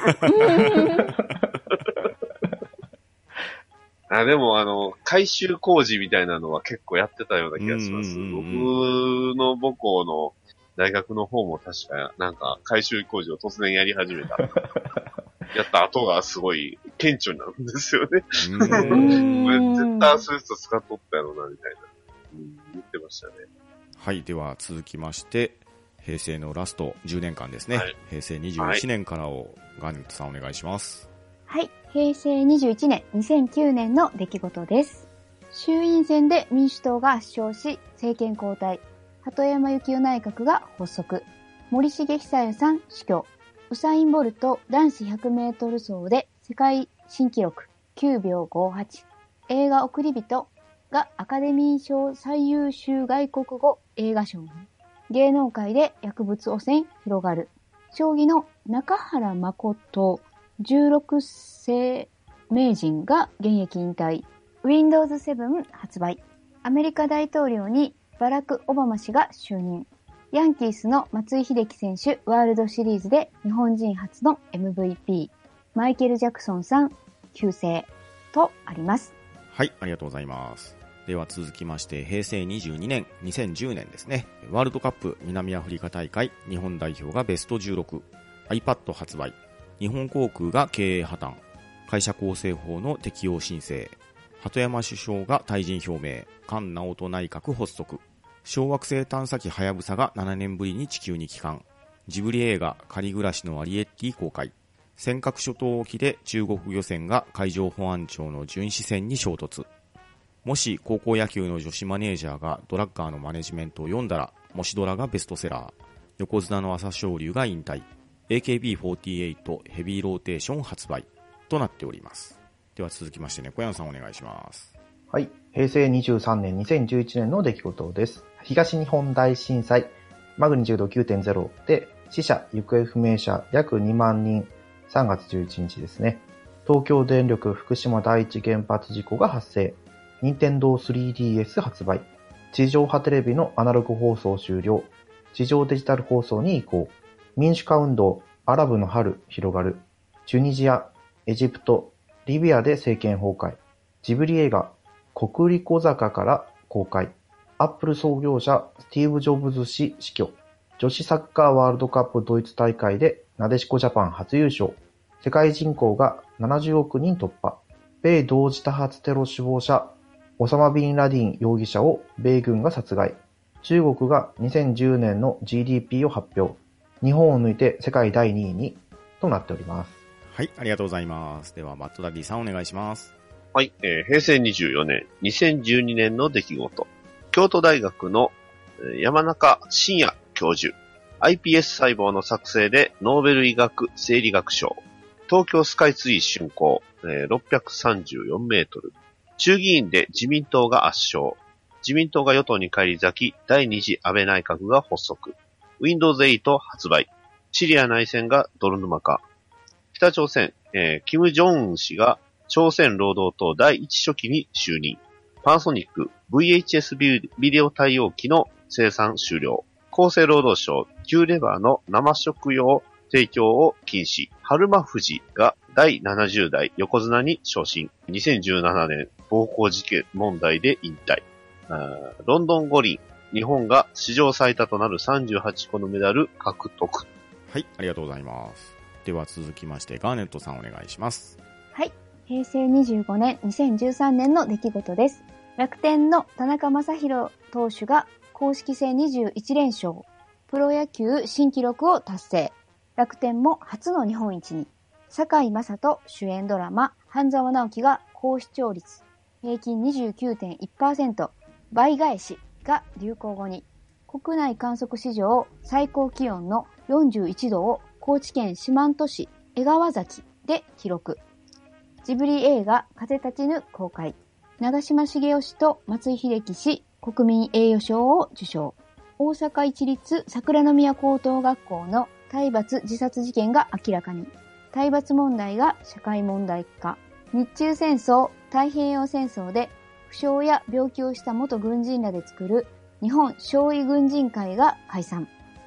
あ、でもあの、改修工事みたいなのは結構やってたような気がします。 うんうんうん僕の母校の大学の方も確かなんか改修工事を突然やり始めた。やった後がすごい顕著になるんですよね。 うこれん絶対アスベスト使っとったやろな、みたいな、うん。言ってましたね。 はい、では続きまして、平成のラストじゅうねんかんですね。はい、平成にじゅういちねんからをガーネットさんお願いします。 はい、平成にじゅういちねん、にせんきゅうねんの出来事です。衆院選で民主党が圧勝し、政権交代。鳩山幸夫内閣が発足。森重久彌さん死去。ウサイン・ボルト男子ひゃくメートル走で世界新記録きゅうびょうごはち。映画送り人がアカデミー賞最優秀外国語映画賞に。芸能界で薬物汚染広がる。将棋の中原誠じゅうろく世名人が現役引退。ウィンドウズセブン 発売。アメリカ大統領にバラク・オバマ氏が就任。ヤンキースの松井秀喜選手ワールドシリーズで日本人初の エムブイピー。マイケル・ジャクソンさん急逝とあります。 はい、ありがとうございます。では続きまして平成にじゅうにねん、にせんじゅうねんですね。ワールドカップ南アフリカ大会日本代表がベストじゅうろく。iPad 発売。日本航空が経営破綻。会社構成法の適用申請。鳩山首相が退陣表明。菅直人内閣発足。小惑星探査機はやぶさがななねんぶりに地球に帰還。ジブリ映画仮暮らしのアリエッティ公開。尖閣諸島沖で中国漁船が海上保安庁の巡視船に衝突。もし高校野球の女子マネージャーがドラッガーのマネジメントを読んだら、もしドラがベストセラー。横綱の朝青龍が引退。エーケービーフォーティーエイト ヘビーローテーション発売となっております。では続きましてね、小山さんお願いします。 はい。平成にじゅうさんねん、にせんじゅういちねんの出来事です。東日本大震災、マグニチュード きゅうてんゼロ で死者、行方不明者約にまんにん、さんがつじゅういちにちですね。東京電力福島第一原発事故が発生。任天堂 スリーディーエス 発売。地上波テレビのアナログ放送終了。地上デジタル放送に移行。民主化運動、アラブの春広がる。チュニジア、エジプト、リビアで政権崩壊。ジブリ映画、コリコ坂から公開。アップル創業者スティーブ・ジョブズ氏死去。女子サッカーワールドカップドイツ大会でなでしこジャパン初優勝。世界人口がななじゅうおくにん突破。米同時多発テロ首謀者オサマ・ビンラディン容疑者を米軍が殺害。中国がにせんじゅうねんの ジーディーピー を発表。日本を抜いて世界だいにいにとなっております。 はい、ありがとうございます。ではマットダディさんお願いします。 はい、えー、平成にじゅうよねん、にせんじゅうにねんの出来事。京都大学の山中伸也教授。アイピーエス 細胞の作成でノーベル医学生理学賞。東京スカイツリー竣工、えー、ろっぴゃくさんじゅうよんメートル。衆議院で自民党が圧勝。自民党が与党に返り咲き、第二次安倍内閣が発足。ウィンドウズエイト 発売。シリア内戦が泥沼化。北朝鮮、えー、キム・ジョンウン氏が朝鮮労働党第一書記に就任。パナソニック ブイエイチエス ビデオ対応機の生産終了。厚生労働省牛レバーの生食用提供を禁止。春馬富士がだいななじゅうだい横綱に昇進。にせんじゅうななねん暴行事件問題で引退。ロンドン五輪。日本が史上最多となるさんじゅうはちこのメダル獲得。 はい、ありがとうございます。では続きましてガーネットさんお願いします。 はい、平成にじゅうごねん、にせんじゅうさんねんの出来事です。楽天の田中将大投手が公式戦にじゅういちれんしょう。プロ野球新記録を達成。楽天も初の日本一に。堺雅人主演ドラマ半沢直樹が高視聴率平均 にじゅうきゅうてんいちパーセント 倍返しが流行語に。国内観測史上最高気温のよんじゅういちどを高知県四万十市江川崎で記録。ジブリ映画風立ちぬ公開。長嶋茂雄氏と松井秀喜氏国民栄誉賞を受賞。大阪市立桜宮高等学校の体罰自殺事件が明らかに。体罰問題が社会問題化。日中戦争、太平洋戦争で負傷や病気をした元軍人らで作る日本少尉軍人会が解散。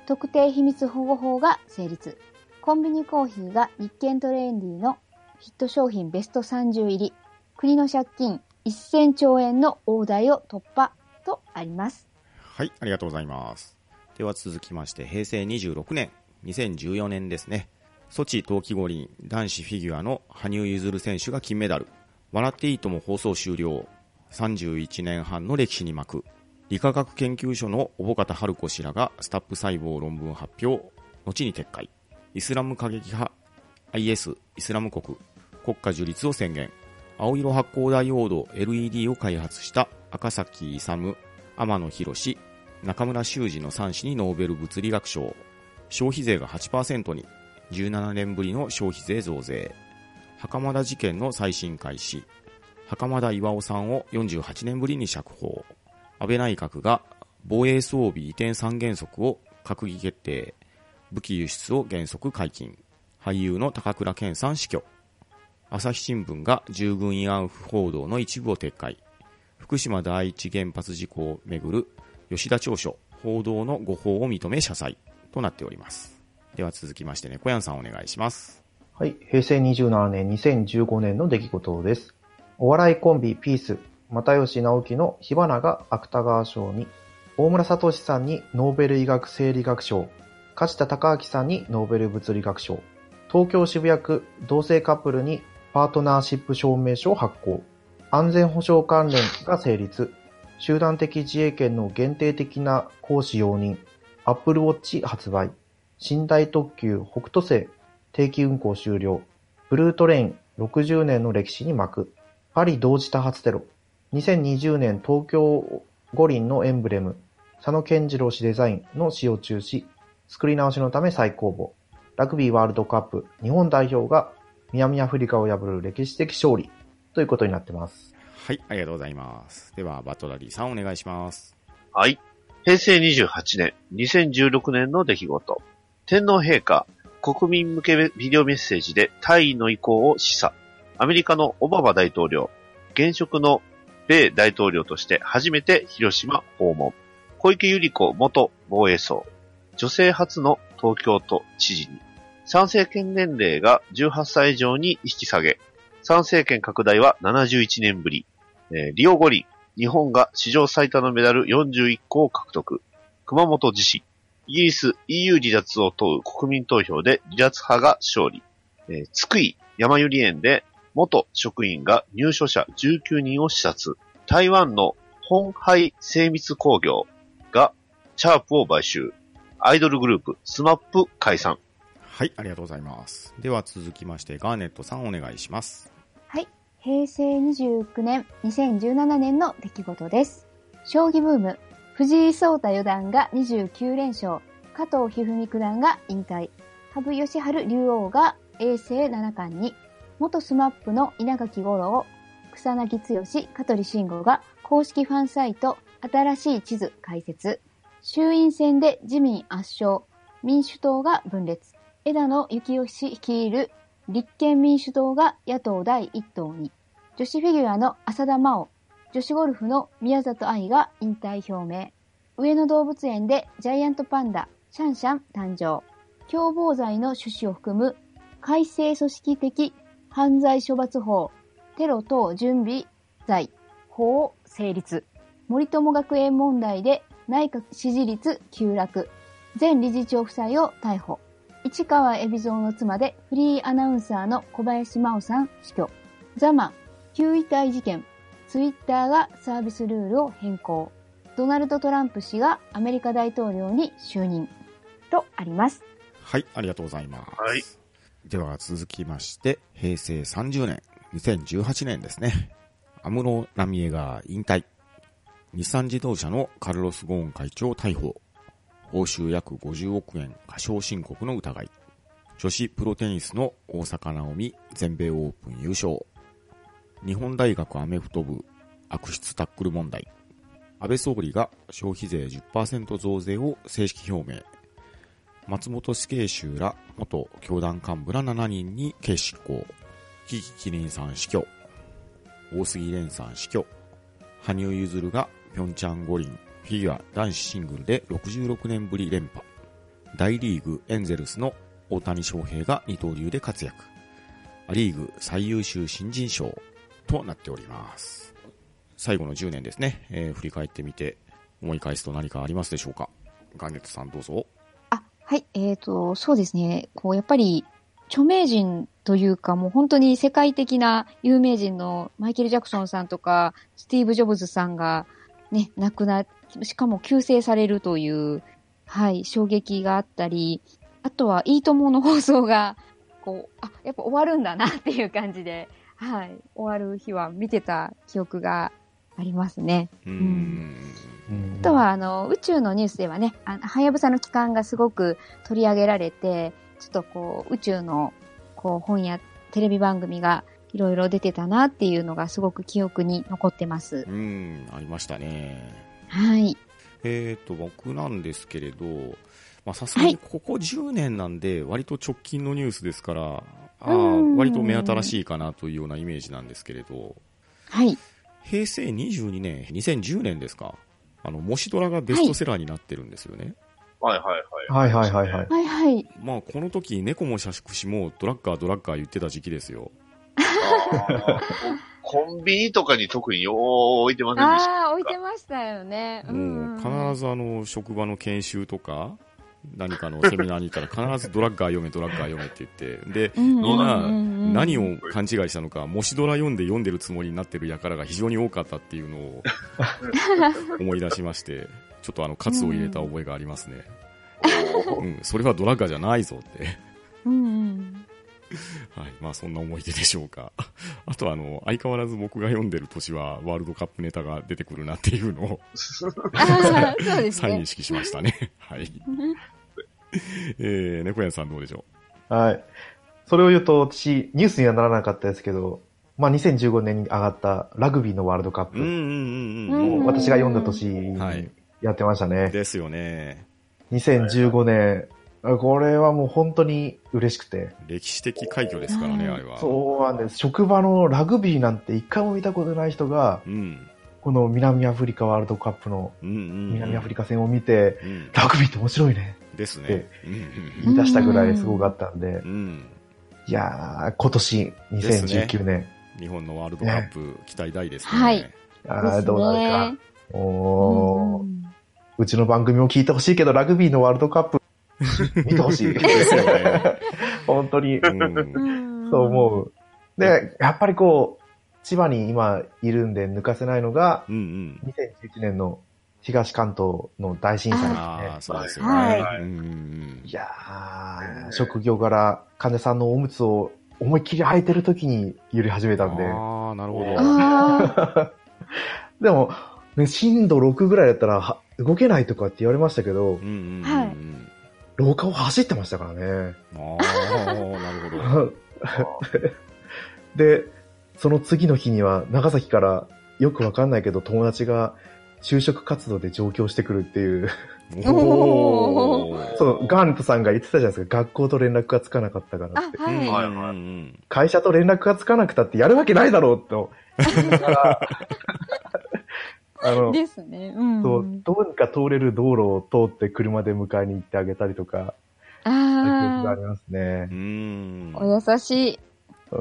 特定秘密保護法が成立。コンビニコーヒーが日経トレンディのヒット商品ベストさんじゅう入り。国の借金せんちょうえんの大台を突破とあります。 はい、ありがとうございます。では続きまして、へいせいにじゅうろくねん、にせんじゅうよねんですね。ソチ冬季五輪男子フィギュアの羽生結弦選手が金メダル。笑っていいとも放送終了。さんじゅういちねんはんの歴史に幕。理化学研究所の小保方春子氏らがスタップ細胞論文発表。後に撤回。イスラム過激派 アイエス イスラム国国家樹立を宣言。青色発光ダイオード エルイーディー を開発した赤崎勇、天野博、中村修二のさんしにノーベル物理学賞。消費税が はちパーセント に。じゅうななねんぶりの消費税増税。袴田事件の再審開始。袴田巌さんをよんじゅうはちねんぶりに釈放。安倍内閣が防衛装備移転三原則を閣議決定。武器輸出を原則解禁。俳優の高倉健さん死去。朝日新聞が従軍慰安婦報道の一部を撤回。福島第一原発事故をめぐる吉田調書報道の誤報を認め謝罪となっております。では続きましてね、小山さんお願いします。 はい、へいせいにじゅうななねん、にせんじゅうごねんの出来事です。お笑いコンビピース、又吉直樹の火花が芥川賞に、大村聡さんにノーベル医学生理学賞、梶田隆明さんにノーベル物理学賞、東京渋谷区同性カップルにパートナーシップ証明書を発行、安全保障関連が成立、集団的自衛権の限定的な行使容認、アップルウォッチ発売、寝台特急北斗星定期運行終了、ブルートレインろくじゅうねんの歴史に幕、パリ同時多発テロ、にせんにじゅうねん東京五輪のエンブレム、佐野健次郎氏デザインの使用中止、作り直しのため再公募、ラグビーワールドカップ日本代表が南アフリカを破る歴史的勝利ということになってます。 はい、ありがとうございます。ではバットダディさんお願いします。 はい。へいせいにじゅうはちねん、にせんじゅうろくねんの出来事。天皇陛下、国民向けビデオメッセージで退位の意向を示唆。アメリカのオバマ大統領、現職の米大統領として初めて広島訪問。小池百合子元防衛相、女性初の東京都知事に。参政権年齢がじゅうはっさい以上に引き下げ。参政権拡大はななじゅういちねんぶり。えー、リオ五輪、日本が史上最多のメダルよんじゅういっこを獲得。熊本地震。イギリス イーユー 離脱を問う国民投票で離脱派が勝利。えー、津久井やまゆり園で元職員が入所者じゅうきゅうにんを刺殺。台湾の鴻海精密工業がシャープを買収。アイドルグループスマップ解散。 はい、ありがとうございます。では続きましてガーネットさんお願いします。 はい。へいせいにじゅうきゅうねん、にせんじゅうななねんの出来事です。将棋ブーム。藤井聡太四段がにじゅうきゅうれんしょう。加藤一二三九段が引退。羽生善治竜王が永世七冠に。元スマップの稲垣吾郎、草薙剛、香取慎吾が公式ファンサイト新しい地図開設。衆院選で自民圧勝。民主党が分裂。枝野幸男氏率いる立憲民主党が野党第一党に。女子フィギュアの浅田真央。女子ゴルフの宮里藍が引退表明。上野動物園でジャイアントパンダ、シャンシャン誕生。共謀罪の趣旨を含む改正組織的犯罪処罰法、テロ等準備罪法成立。森友学園問題で内閣支持率急落。前理事長夫妻を逮捕。市川海老蔵の妻でフリーアナウンサーの小林真央さん死去。ザマ、旧遺体事件。ツイッターがサービスルールを変更。ドナルド・トランプ氏がアメリカ大統領に就任。とあります。 はい、ありがとうございます。 はい。 では続きまして、へいせいさんじゅうねん、にせんじゅうはちねんですね。安室奈美恵が引退。日産自動車のカルロス・ゴーン会長逮捕。報酬約ごじゅうおくえん過少申告の疑い。女子プロテニスの大坂なおみ全米オープン優勝。日本大学アメフト部悪質タックル問題。安倍総理が消費税 じゅっパーセント 増税を正式表明。松本死刑囚ら元教団幹部らしちにんに刑執行。キキキリンさん死去。大杉蓮さん死去。羽生結弦がピョンチャン五輪フィギュア男子シングルでろくじゅうろくねんぶり連覇。 大リーグエンゼルスの大谷翔平が二刀流で活躍。アリーグ最優秀新人賞となっております。最後のじゅうねんですね、えー、振り返ってみて思い返すと何かありますでしょうか。ガーネットさんどうぞ。 あ、はい、えーと、そうですね。こう、やっぱり、著名人というか、もう本当に世界的な有名人のマイケル・ジャクソンさんとか、スティーブ・ジョブズさんがね、亡くなっ、しかも急逝されるという、はい、衝撃があったり、あとは、いいともの放送が、こう、あ、やっぱ終わるんだなっていう感じで、はい、終わる日は見てた記憶がありますね。 うーん。 うん、あとは、あの、宇宙のニュースではね、あの、はやぶさの帰還がすごく取り上げられて、ちょっとこう、宇宙の、こう、本やテレビ番組がいろいろ出てたなっていうのがすごく記憶に残ってます。 うん、ありましたね。 はい。 えっと、僕なんですけれど、まあ、さすがにここじゅうねんなんで、割と直近のニュースですから、ああ、割と目新しいかなというようなイメージなんですけれど、 はい。 へいせいにじゅうにねん、にせんじゅうねんですか。あの、もしドラがベストセラーになってるんですよね。 はいはいはい。 はいはいはいはい。 はいはい。 まあ、この時、猫も社畜しもドラッカードラッカー言ってた時期ですよ。 あコンビニとかに特によう置いてませんでした。 ああ、置いてましたよね。 もう、必ずあの、職場の研修とか、何かのセミナーに行ったら必ずドラッガー読めドラッガー読めって言って、で、みんな何を勘違いしたのか、もしドラ読んで読んでるつもりになってる輩が非常に多かったっていうのを思い出しまして、ちょっとあの、カツを入れた覚えがありますね。うん、それはドラッガーじゃないぞって。 うんうん。 はい。まあ、そんな思い出でしょうか。あとあの、相変わらず僕が読んでる年はワールドカップネタが出てくるなっていうのをああ、そうですね。 再認識しましたね。はい。えー、猫屋さんどうでしょう。はい。それを言うと、私、ニュースにはならなかったですけど、まあ、にせんじゅうごねんに上がったラグビーのワールドカップ。 うんうんうんうん。 私が読んだ年にやってましたね。 ですよね。 にせんじゅうごねん。これはもう本当に嬉しくて。 歴史的快挙ですからね、あれは。 そうなんです。職場のラグビーなんて一回も見たことない人が、 うん、 この南アフリカワールドカップの南アフリカ戦を見て、 うんうん、 ラグビーって面白いね。 ですね。 言い出したぐらいすごかったんで。 うん、 いやー、今年にせんじゅうきゅうねん、ね。 日本のワールドカップ、ね、期待大ですね。 はい。 あー、どうなるか。おー、うん、うちの番組も聞いてほしいけど、ラグビーのワールドカップ見てほしい。 ですよね。 本当に、うん、そう思う。で、やっぱりこう、千葉に今いるんで抜かせないのが、 うんうん、 にせんじゅういちねんの東関東の大震災ですね。 ああ、そうですよね。 はい。 うん、 いやー、職業柄、患者さんのおむつを思いっきり履いてる時に揺れ始めたんで。 ああ、なるほど。 でも、ね、震度ろくぐらいだったら動けないとかって言われましたけど、 うんうんうん、 はい。 廊下を走ってましたからね。 ああ、なるほど。 で、その次の日には長崎からよくわかんないけど友達が就職活動で上京してくるっていう。 おー。 そう、ガーネットさんが言ってたじゃないですか。学校と連絡がつかなかったからって。 あ、はい。 はいはい、 会社と連絡がつかなくたってやるわけないだろうと。あの、 ですね。うん。 そう、どうにか通れる道路を通って車で迎えに行ってあげたりとか、 ああ、ありますね。 うん。 お優しい。 うん。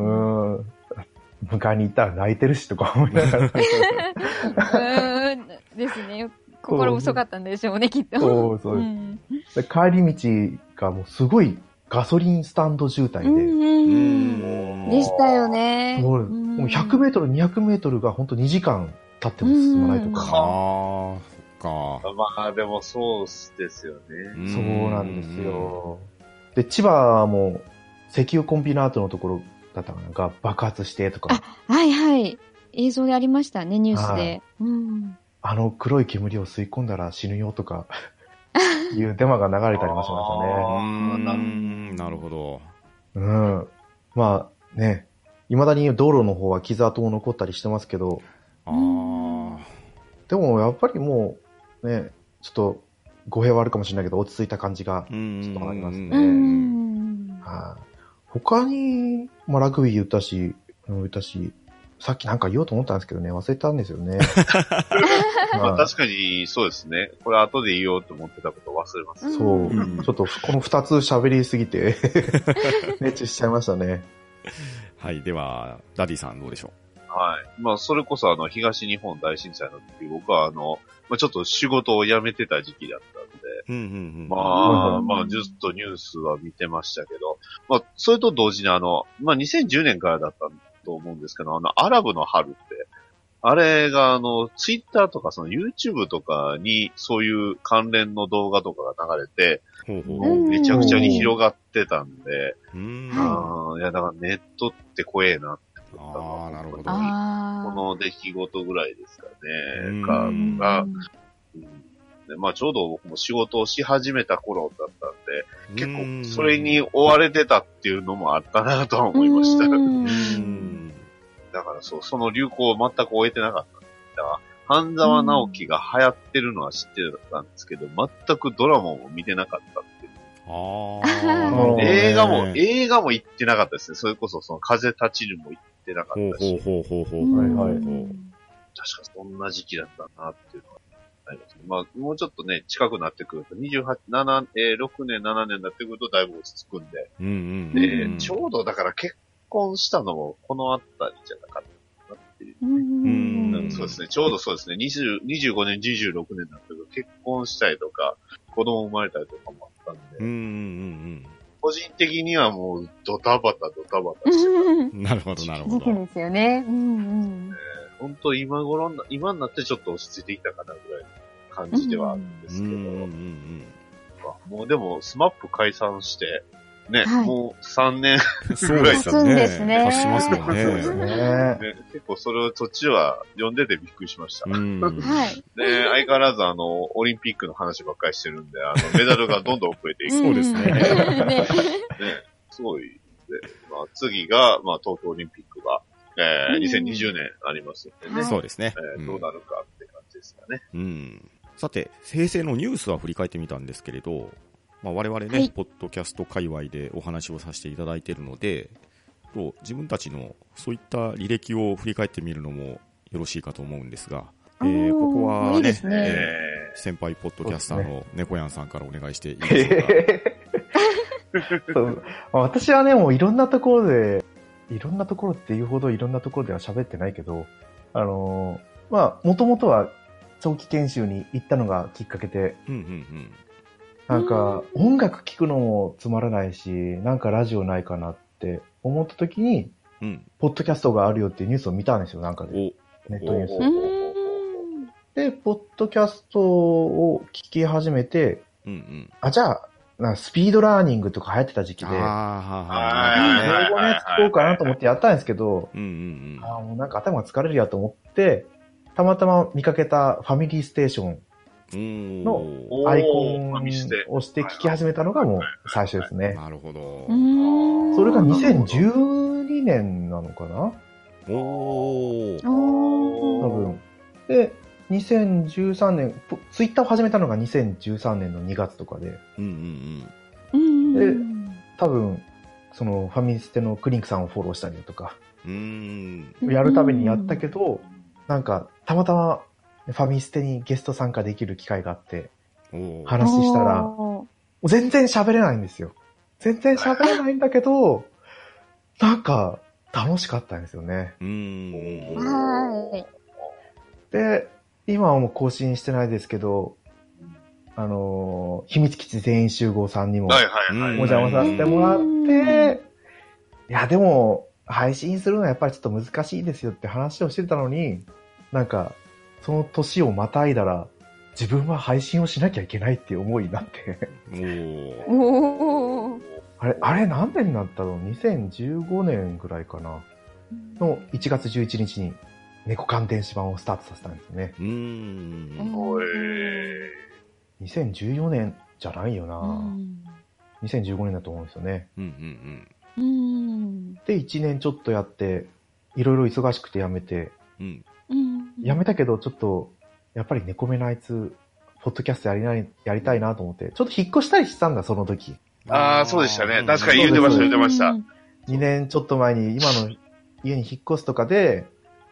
迎えに行ったら泣いてるしとか思いながら。 うんですね。心細かったんでしょうね、きっと。 そうそう、うん、で帰り道がもうすごいガソリンスタンド渋滞で。うんうんでしたよね。 もう、もうひゃくメートル、にひゃくメートルが本当にじかん経っても進まないとか。 ああ、そっか。 まあでもそうですよね。 そうなんですよ。で、千葉も石油コンビナートのところだったかなが爆発してとか。 あ、はいはい。映像でありましたね、ニュースで。うん、 あの黒い煙を吸い込んだら死ぬよとかいうデマが流れたりもしましたね。 うん、なるほど。 うん。まあね、未だに道路の方は傷跡も残ったりしてますけど、 ああ。 でもやっぱりもうね、ちょっと語弊はあるかもしれないけど落ち着いた感じがちょっとありますね。はあ、他に、まあ、ラグビー言ったし、言ったし、 さっきなんか言おうと思ったんですけどね、忘れたんですよね。 まあ確かにそうですね。これ後で言おうと思ってたことを忘れます。 そう、 うん、 ちょっとこの二つ喋りすぎて熱中しちゃいましたね。 はい、ではダディさんどうでしょう。 はい。まあそれこそあの東日本大震災の時、僕はあの、まあ、ちょっと仕事を辞めてた時期だったんで、 うんうんうん、 まあ、まあ、ずっとニュースは見てましたけど、まあ、それと同時にあの、まあ、にせんじゅうねんからだったと思うんですけど、あの、アラブの春って、あれがあの、ツイッターとかその YouTube とかにそういう関連の動画とかが流れて、 ほうほうもうめちゃくちゃに広がってたんで、 うん、 あいや、だからネットって怖えなって思ったああ、なるほど。 この出来事ぐらいですかね。が、 うんがうんでまあ、ちょうど僕も仕事をし始めた頃だったんで、結構それに追われてたっていうのもあったなとは思いました。 うんだからそう、その流行を全く終えてなかったんで。だから、半沢直樹が流行ってるのは知ってたんですけど、全くドラマも見てなかったっていう。 ああ、 映画も、映画も行ってなかったですね。それこそその風立ちぬも行ってなかったし。 ほうほうほうほうほう。 はいはい。 確かそんな時期だったなっていうのはありますね。まあ、もうちょっとね、近くなってくると、にじゅうはち、なな、えー、ろくねん、ななねんになってくるとだいぶ落ち着くんで。 うんうんで、 うん、 ちょうどだから結婚したのもこのあたりじゃなかったなっていう。 うんうん、そうですね。ちょうどそうですね。にじゅう、にじゅうごねん、にじゅうろくねんになってくると結婚したりとか、子供生まれたりとかもあったんで。 うんうんうん個人的にはもうドタバタドタバタしてうん。なるほどなるほど。 時期ですよね。うんうん。 本当今頃な、今になってちょっと落ち着いてきたかなぐらいの感じではあるんですけど、 うんうんうんもうでもスマップ解散して、ね、 はいもうさんねんそうぐらいですよ経つんですねね。経ちますもんね。 そうですね。 ね、結構それをそっちは読んでてびっくりしました。 うんはい。 で、相変わらずあの、オリンピックの話ばっかりしてるんで、あの、メダルがどんどん増えていく。 そうですねねね、すごい。で、まあ、次が、まあ、東京オリンピックが、えー、にせんにじゅうねんありますんでね。 はいそうですね。 えー、どうなるかって感じですかね。 うん。さて、平成のニュースは振り返ってみたんですけれど、まあ、我々ね、 はいポッドキャスト界隈でお話をさせていただいているので、と自分たちのそういった履歴を振り返ってみるのもよろしいかと思うんですが、えー、ここはね、 いいですねえー先輩ポッドキャスターの猫やんさんからお願いしていいでしょうか。 そう私はね、もういろんなところで、いろんなところっていうほどいろんなところでは喋ってないけど、あのー、まあ、もともとは長期研修に行ったのがきっかけで、 うんうんうんなんか音楽聴くのもつまらないし、なんかラジオないかなって思った時に、 うん。 ポッドキャストがあるよっていうニュースを見たんですよ、なんかで。 お、 ネットニュースおうで。で、ポッドキャストを聞き始めて、 うんうん。 あ、じゃあ、なんかスピードラーニングとか流行ってた時期で、 ああ、ははいは英語のやつ聞こうかなと思ってやったんですけど、 い。うんうんあーもうなんか頭が疲れるやと思って、たまたま見かけたファミリーステーションうん。 のおおアイコンファミステを押して聞き始めたのがもう最初ですーね。 なるほど。 ん。 それがにせんじゅうにねんなのかなおー。 おー。 多分。で、にせんじゅうさんねん、ポツイッターを始めたのがにせんじゅうさんねんのにがつとかで、 うんうんうん。 で多分、そのファミステのクリンクさんをフォローしたりだとか、 うん。うーん。 やるためにやったけど、なんか、たまたまファミステにゲスト参加できる機会があって、 おー。 話したら、 おーもう全然喋れないんですよ。全然喋れないんだけど、なんか、楽しかったんですよね。 うーん。 はい。 で、今はもう更新してないですけど、あのー秘密基地全員集合さんにもはいはいはい。 お邪魔させてもらっうんて、いや、でも、配信するのはやっぱりちょっと難しいですよって話をしてたのに、なんか、その年をまたいだら、自分は配信をしなきゃいけないっていう思いになって、 おー。 おー。 あれ、あれ何年になったの ?にせんじゅうごねんぐらいかなのいちがつじゅういちにちに猫缶電子版をスタートさせたんですね。 うーん。 おいにせんじゅうよねんじゃないよな、 うんにせんじゅうごねんだと思うんですよね。 うんうんうん。 で、いちねんちょっとやって、いろいろ忙しくてやめて、 うん。 うん。 やめたけどちょっと、やっぱり猫目のあいつ、ポッドキャストやりない、やりたいなと思って、ちょっと引っ越したりしたんだ、その時。 ああ、そうでしたね。確かに言ってました、言ってました。 にねんちょっと前に今の家に引っ越すとかで、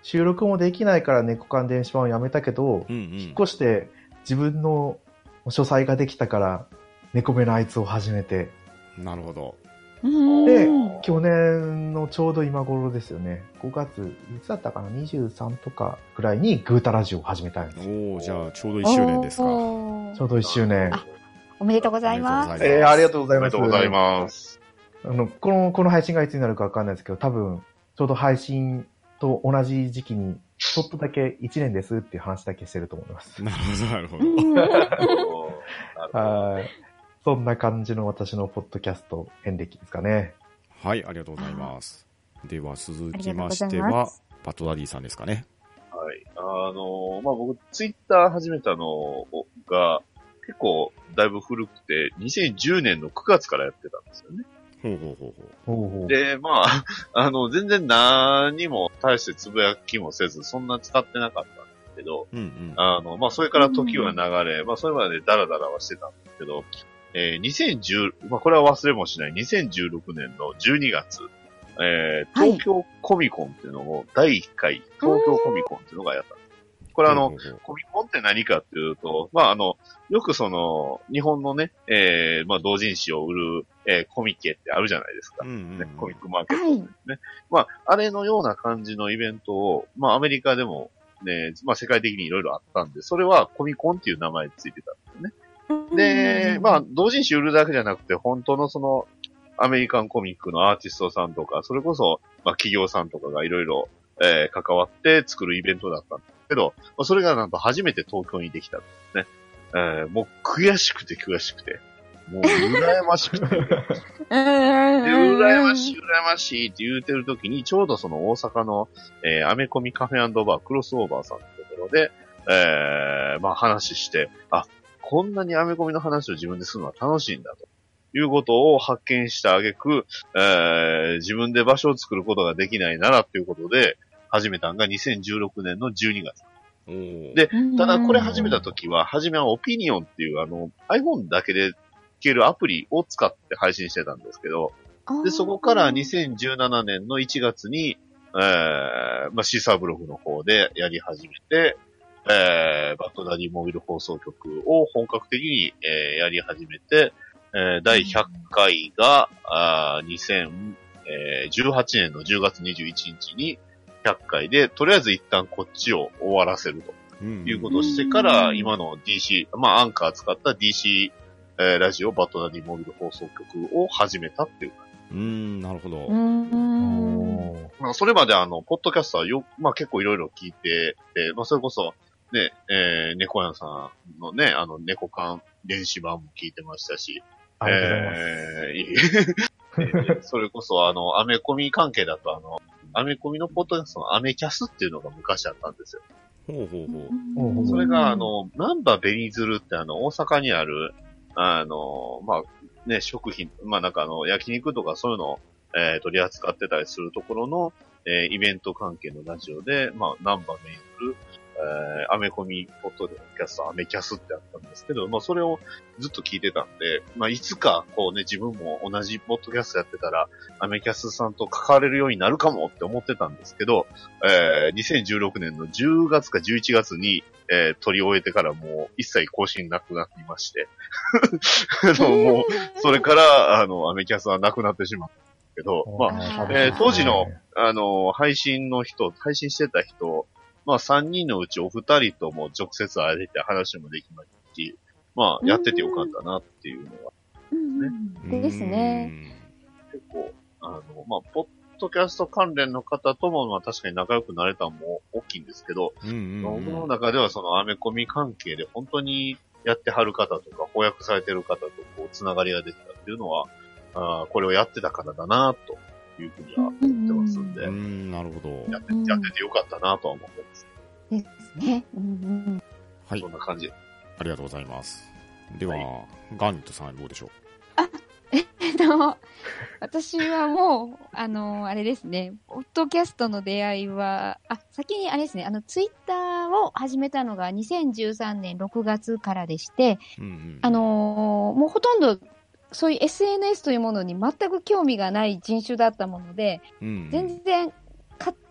収録もできないから猫缶電子版をやめたけど、 うんうん。 引っ越して自分の書斎ができたから猫目のあいつを始めて、 なるほど。 うんで、去年のちょうど今頃ですよね。ごがつ、いつだったかな ?にじゅうさん とかぐらいにグータラジオを始めたんですよ。 おー、じゃあちょうどいっしゅうねんですか。 おーちょうどいっしゅうねん。 あおめでとうございます。 えー、ありがとうござおめいま。 ですとうございます。 あの、この、この配信がいつになるかわかんないですけど、多分、ちょうど配信と同じ時期に、ちょっとだけいちねんですっていう話だけしてると思います。 なるほど、なるほど。 うんなるほど。 はい。そんな感じの私のポッドキャスト、遍歴ですかね。 はい、ありがとうございます。では続きましありがとうございまてはす、 バトダディさんですかね。 はい。あのまあ、僕、ツイッター始めたのが、結構、だいぶ古くて、にせんじゅうねんのくがつからやってたんですよね。 ほうほうほうほう。 ほうほう。 で、まあ、あの、全然何も大してつぶやきもせず、そんな使ってなかったんですけど、 うんうん。 あの、まあ、それから時は流れ、まあ、それまでダラダラはしてたんですけど、えー、にせんじゅう、まあ、これは忘れもしない、にせんじゅうろくねんのじゅうにがつ、えー、東京コミコンっていうのを、だいいっかい、東京コミコンっていうのがやったんです。これはあの、 ほうほうほうコミコンって何かっていうと、まあ、あの、よくその、日本のね、えー、まあ、同人誌を売る、えー、コミケってあるじゃないですか。 うんうんねうん、 コミックマーケットはい。 ね。まあ、あれのような感じのイベントを、まあ、アメリカでもね、まあ、世界的にいろいろあったんで、それはコミコンっていう名前ついてたんですよね。で、まあ、同人誌売るだけじゃなくて、本当のその、アメリカンコミックのアーティストさんとか、それこそ、まあ、企業さんとかがいろいろ、えー、関わって作るイベントだったんですけど、まあ、それがなんと初めて東京にできたんですね。えー、もう悔しくて悔しくて、もう羨ましくて。で、羨ましい、羨ましいって言うてる時に、ちょうどその大阪の、えー、アメコミカフェ&バークロスオーバーさんのところで、えー、まあ話して、あ、こんなにアメコミの話を自分でするのは楽しいんだと。いうことを発見した挙句、えー、自分で場所を作ることができないならっていうことで、始めたのがにせんじゅうろくねんのじゅうにがつ。 おーで、ただこれ始めた時は、初めはオピニオンっていうあの、iPhone だけで聞けるアプリを使って配信してたんですけど、で、そこからにせんじゅうななねんのいちがつに、えー、まあ、シーサーブログの方でやり始めて、えー、バッドダディモビル放送局を本格的に、えー、やり始めて、えー、だいひゃっかいが、あにせんじゅうはちねんのじゅうがつにじゅういちにちにひゃっかいで、とりあえず一旦こっちを終わらせるということをしてから、今の ディーシー、まあアンカー使った ディーシー、えー、ラジオバッドダディモビル放送局を始めたっていう感じ。 うーん、なるほど。 おーまあ、それまであの、ポッドキャストはよ、まあ結構いろいろ聞いてて、まあそれこそ、ね、えー、猫屋さんのね、あの、猫缶電子版も聞いてましたし、 ありがとうございます。 えーいいえーそれこそあの、アメコミ関係だとあの、アメコミのポッドキャストのアメキャスっていうのが昔あったんですよ。 ほうほうほう。 ほうほうそれがあの、ナンバベニズルってあの、大阪にある、あの、まあ、ね、食品、まあなんかあの、焼肉とかそういうのを、えー取り扱ってたりするところの、えーイベント関係のラジオで、まあ、ナンバベニズル、えーアメコミポッドキャスト、アメキャスってあったんですけど、まあ、それをずっと聞いてたんで、まあ、いつか、こうね、自分も同じポッドキャストやってたら、アメキャスさんと関われるようになるかもって思ってたんですけど、えーにせんじゅうろくねんのじゅうがつかじゅういちがつに、えー、取り終えてからもう一切更新なくなりまして、あの、もう、それから、あの、アメキャスはなくなってしまったんですけど、まあ、 あえー当時の、あの、配信の人、配信してた人、まあさんにんのうちお二人とも直接会えて話もできましたし、まあやっててよかったなっていうのは、 うんですね。 結構、あの、まあ、ポッドキャスト関連の方とも、まあ確かに仲良くなれたのも大きいんですけど、 うんうんうん。 僕の中ではそのアメコミ関係で本当にやってはる方とか、翻訳されてる方とこう、つながりができたっていうのは、あーこれをやってたからだなというふうには思ってますんで、 うーん、なるほど。 やってやっててよかったなとは思ってます。 ですね。うんうんはいそん。な感じ。 ありがとうございます。では、 はいガーニットさんどうでしょう？ えっと、私はもう、あの、あれですね、ポッドキャストの出会いは、あ、先にあれですね、あの、ツイッターを始めたのがにせんじゅうさんねんろくがつからでして、 うんうん。 あのーもうほとんど、そういう エスエヌエス というものに全く興味がない人種だったもので、 うんうん、 全然か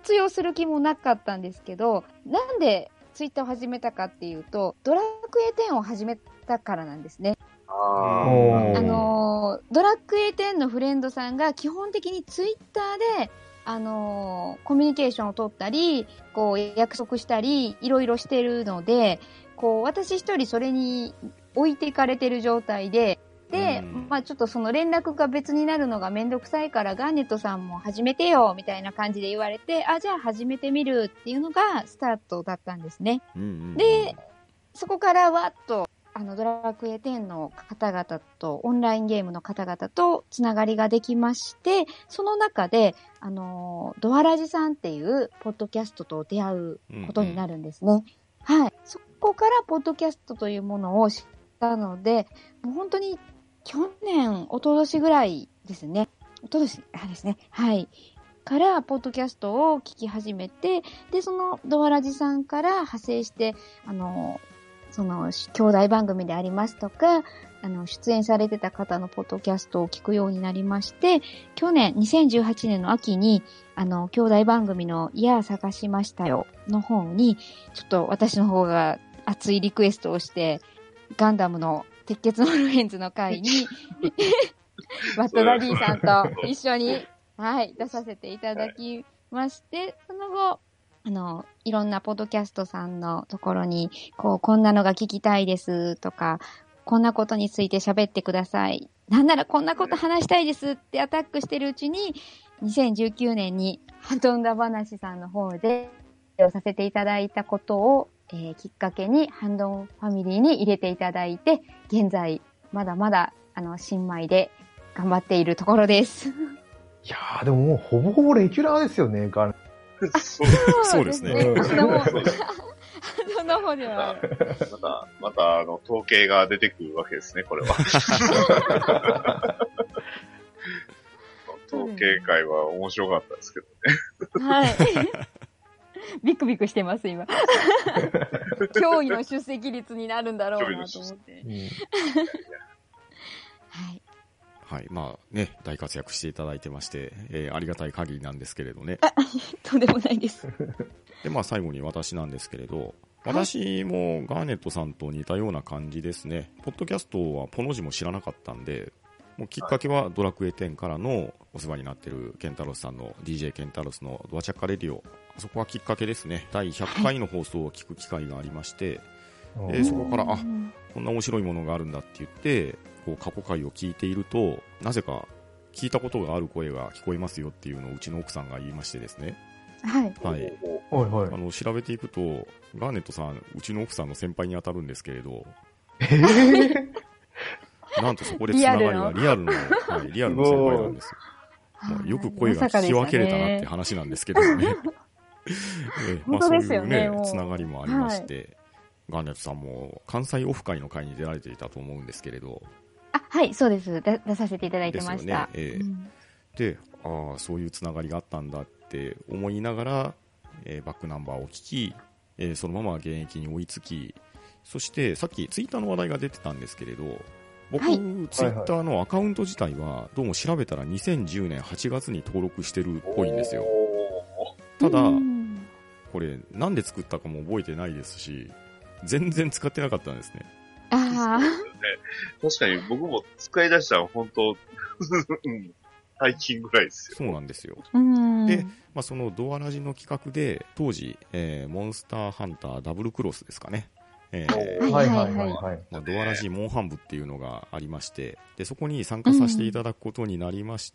活用する気もなかったんですけど、なんでツイッターを始めたかっていうと、ドラクエテンを始めたからなんですね。 あーあのー、ドラクエテンのフレンドさんが基本的にツイッターで、あのー、コミュニケーションを取ったり、こう、約束したり、いろいろしてるので、こう、私一人それに置いていかれてる状態で、で、 うんまあちょっとその連絡が別になるのがめんどくさいからガーネットさんも始めてよみたいな感じで言われて、あ、じゃあ始めてみるっていうのがスタートだったんですね。 うんうんうんで、そこからわっとあのドラクエテンの方々とオンラインゲームの方々とつながりができまして、その中であのドアラジさんっていうポッドキャストと出会うことになるんですね。うんうん、はい。そこからポッドキャストというものを知ったので、もう本当に去年、一昨年ぐらいですね。一昨年あですね。はい。から、ポッドキャストを聞き始めて、で、そのドアラジさんから派生して、あの、その、兄弟番組でありますとか、あの、出演されてた方のポッドキャストを聞くようになりまして、去年、にせんじゅうはちねんの秋に、あの、兄弟番組の、いやー探しましたよ、の方に、ちょっと私の方が熱いリクエストをして、ガンダムの鉄血のルフェンズの会に、バッドダディさんと一緒に、はい、出させていただきまして、その後、あの、いろんなポッドキャストさんのところに、こう、こんなのが聞きたいですとか、こんなことについて喋ってください。なんならこんなこと話したいですってアタックしてるうちに、にせんじゅうきゅうねんにハトンダ話さんの方で、させていただいたことを、えー、きっかけにハンドンファミリーに入れていただいて、現在まだまだあの新米で頑張っているところです。 いやーでももうほぼほぼレギュラーですよね、ガン。 そうそうですね。 あの方その方では。 また、また、あの、統計が出てくるわけですね、これは。統計会は面白かったですけどね。 はい。ビクビクしてます、今。驚異の出席率になるんだろうなと思って。 うん、 はい。 はい。まあね、大活躍していただいてまして、えー、ありがたい限りなんですけれどね。 とんでもないです。 で、まあ最後に私なんですけれど、私もガーネットさんと似たような感じですね。ポッドキャストはポの字も知らなかったんで、もうきっかけはドラクエテンからのお世話になってるケンタロスさんの ディージェー ケンタロスのドアチャッカレディオ。そこはきっかけですね。だいひゃっかいの放送を聞く機会がありまして、えー、そこから、あ、こんな面白いものがあるんだって言って、こう過去回を聞いていると、なぜか聞いたことがある声が聞こえますよっていうのをうちの奥さんが言いましてですね。 はい。 はい。 はいはい。 あの、調べていくと、ガーネットさん、うちの奥さんの先輩に当たるんですけれど、 えー、 なんとそこでつながりがリアルの、はい、リアルの先輩なんですよ。まあ、よく声が聞き分けれたなって話なんですけどね。えまあ、そういうね、つながりもありまして、はい、ガーネットさんも関西オフ会の会に出られていたと思うんですけれど。 あ、はい、そうです。出させていただいてました。 ですよね。えーうん、で、ああ、そういうつながりがあったんだって思いながら、えー、バックナンバーを聞き、えー、そのまま現役に追いつき、そしてさっきツイッターの話題が出てたんですけれど、僕、はい、ツイッターのアカウント自体はどうも調べたらにせんじゅうねんはちがつに登録してるっぽいんですよ。ただ、これなんで作ったかも覚えてないですし、全然使ってなかったんですね。 ああ。 確かに僕も使い出したの本当、最近ぐらいですよ。 そうなんですよ。 うんで、まあ、そのドアラジの企画で、当時、えー、モンスターハンターダブルクロスですかね。えー、はいはいはいはい。 まあ、ドアラジモンハン部っていうのがありまして、で、そこに参加させていただくことになりまして、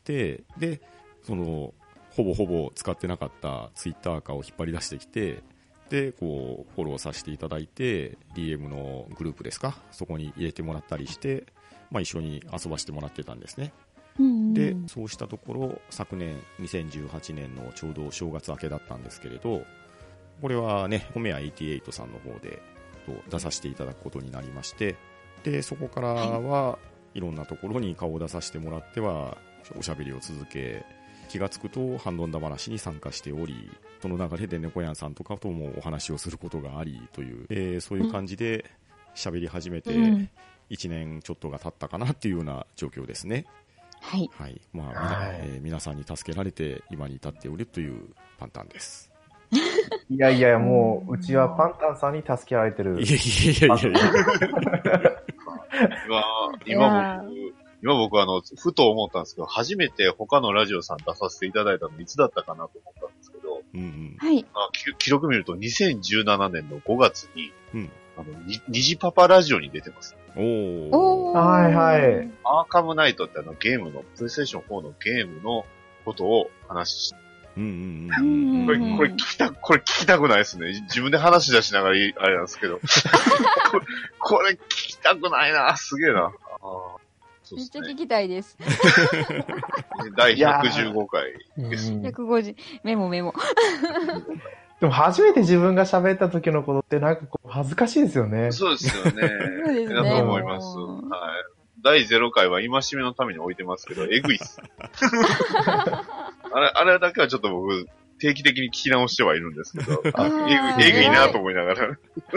うん、で、その、ほぼほぼ使ってなかったツイッターアカを引っ張り出してきて、で、こう、フォローさせていただいて、ディーエム のグループですか、そこに入れてもらったりして、まあ、一緒に遊ばせてもらってたんですね。 うんうん、 で、そうしたところ、昨年、にせんじゅうはちねんのちょうど正月明けだったんですけれど、これはね、ホメアはちじゅうはちさんの方で出させていただくことになりまして、で、そこからはいろんなところに顔を出させてもらっては、おしゃべりを続け、気がつくとハンドンダ話に参加しており、その流れで猫やんさんとかともお話をすることがありという、えー、そういう感じで喋り始めていちねんちょっとが経ったかなっていうような状況ですね。 はい。 はい。まあ、みなはいえー皆さんに助けられて今に至っておるというパンタンです。 いやいや、もう、うちはパンタンさんに助けられてる。 いやいやいやいやいや。 今、 いや今僕、今僕あの、ふと思ったんですけど、初めて他のラジオさん出させていただいたのいつだったかなと思ったんですけど、 うんうん。 はい。 あき記録見るとにせんじゅうななねんのごがつに、 うんあの、に、虹パパラジオに出てます。 おー。 おー。 はいはい。 アーカムナイトってあのゲームの、プレイステーションフォーのゲームのことを話し、 うんうんうんううんん。 これ、これ聞きた、これ聞きたくないですね。自分で話し出しながらいあれなんですけど。これ、これ聞きたくないな。すげえな。あーそうですね。 めっちゃ聞きたいです。 だいひゃくじゅうごかい。 うんひゃくごじゅう、メモメモ。 でも初めて自分が喋った時のことってなんかこう恥ずかしいですよね。 そうですよね。 そうですね。 だと思います。 もうはい。だいゼロかいは戒めのために置いてますけど、えぐいっす。あれ、あれだけはちょっと僕、定期的に聞き直してはいるんですけど、 あえあーぐい、えぐいなと思いながら。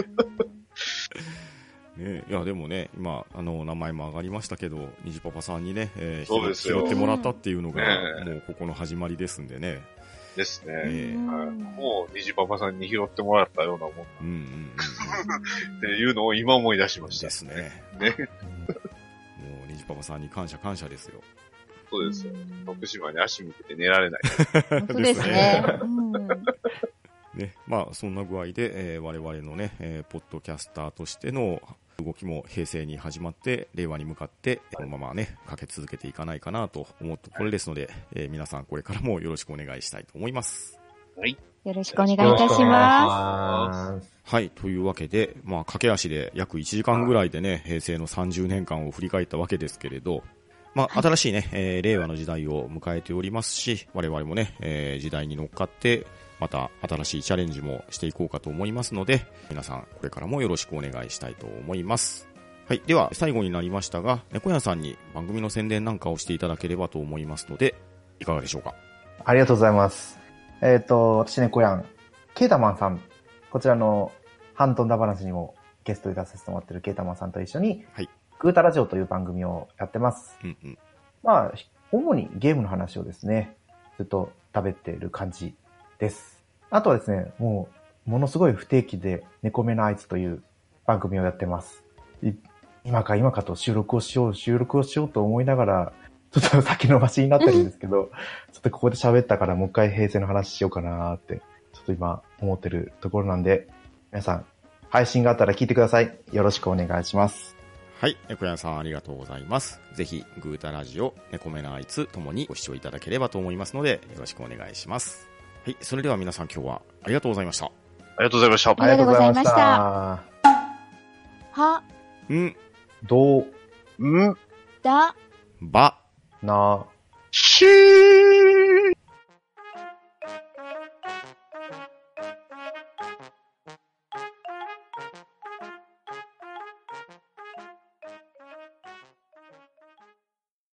ね、いや、でもね、今、あの、名前も上がりましたけど、虹パパさんにね、えーそうですよ拾ってもらったっていうのが、 ねもうここの始まりですんでね。 ですね。 えうんはい、もう、虹パパさんに拾ってもらったようなもんっうんうんうんていうのを今思い出しまうん。 したで。すね。 ね。 もう、虹パパさんに感謝感謝ですよ。 そうですよ。徳島に足向けて寝られない。 本当ですね。うんね、まあ、そんな具合で、えー我々のね、えーポッドキャスターとしての動きも平成に始まって、令和に向かって、このままね、かけ続けていかないかなと思うところですので、えー皆さんこれからもよろしくお願いしたいと思います。 はい。 よろしくお願いいたよろしくお願いししまます。 はい、というわけで、まあ、駆け足で約いちじかんぐらいでね、平成のさんじゅうねんかんを振り返ったわけですけれど、まあ、新しいね、えー令和の時代を迎えておりますし、我々もね、えー時代に乗っかって、また新しいチャレンジもしていこうかと思いますので、皆さんこれからもよろしくお願いしたいと思います。はい。では、最後になりましたが、猫屋さんに番組の宣伝なんかをしていただければと思いますので、いかがでしょうか。 ありがとうございます。えっ、と、私ね、こやん、ケータマンさん、こちらのハントンダ話にもゲストで出させてもらってるケータマンさんと一緒に、 はい。 グータラジオという番組をやってます。 うんうん。 まあ、主にゲームの話をですね、ずっと食べてる感じです。あとはですね、もう、ものすごい不定期で、猫目のあいつという番組をやってます。い今か今かと収録をしよう、収録をしようと思いながら、ちょっと先延ばしになってるんですけど、ちょっとここで喋ったからもう一回平成の話しようかなーって、ちょっと今思ってるところなんで、皆さん、配信があったら聞いてください。よろしくお願いします。 はい。猫屋さんありがとうございます。ぜひ、グータラジオ、猫目のあいつともにご視聴いただければと思いますので、よろしくお願いします。はい。それでは皆さん今日はありがとうございました。 ありがとうございました。 ありがとうございましたありがとうございまは、 ん、 どううんだ、 ば、 なしー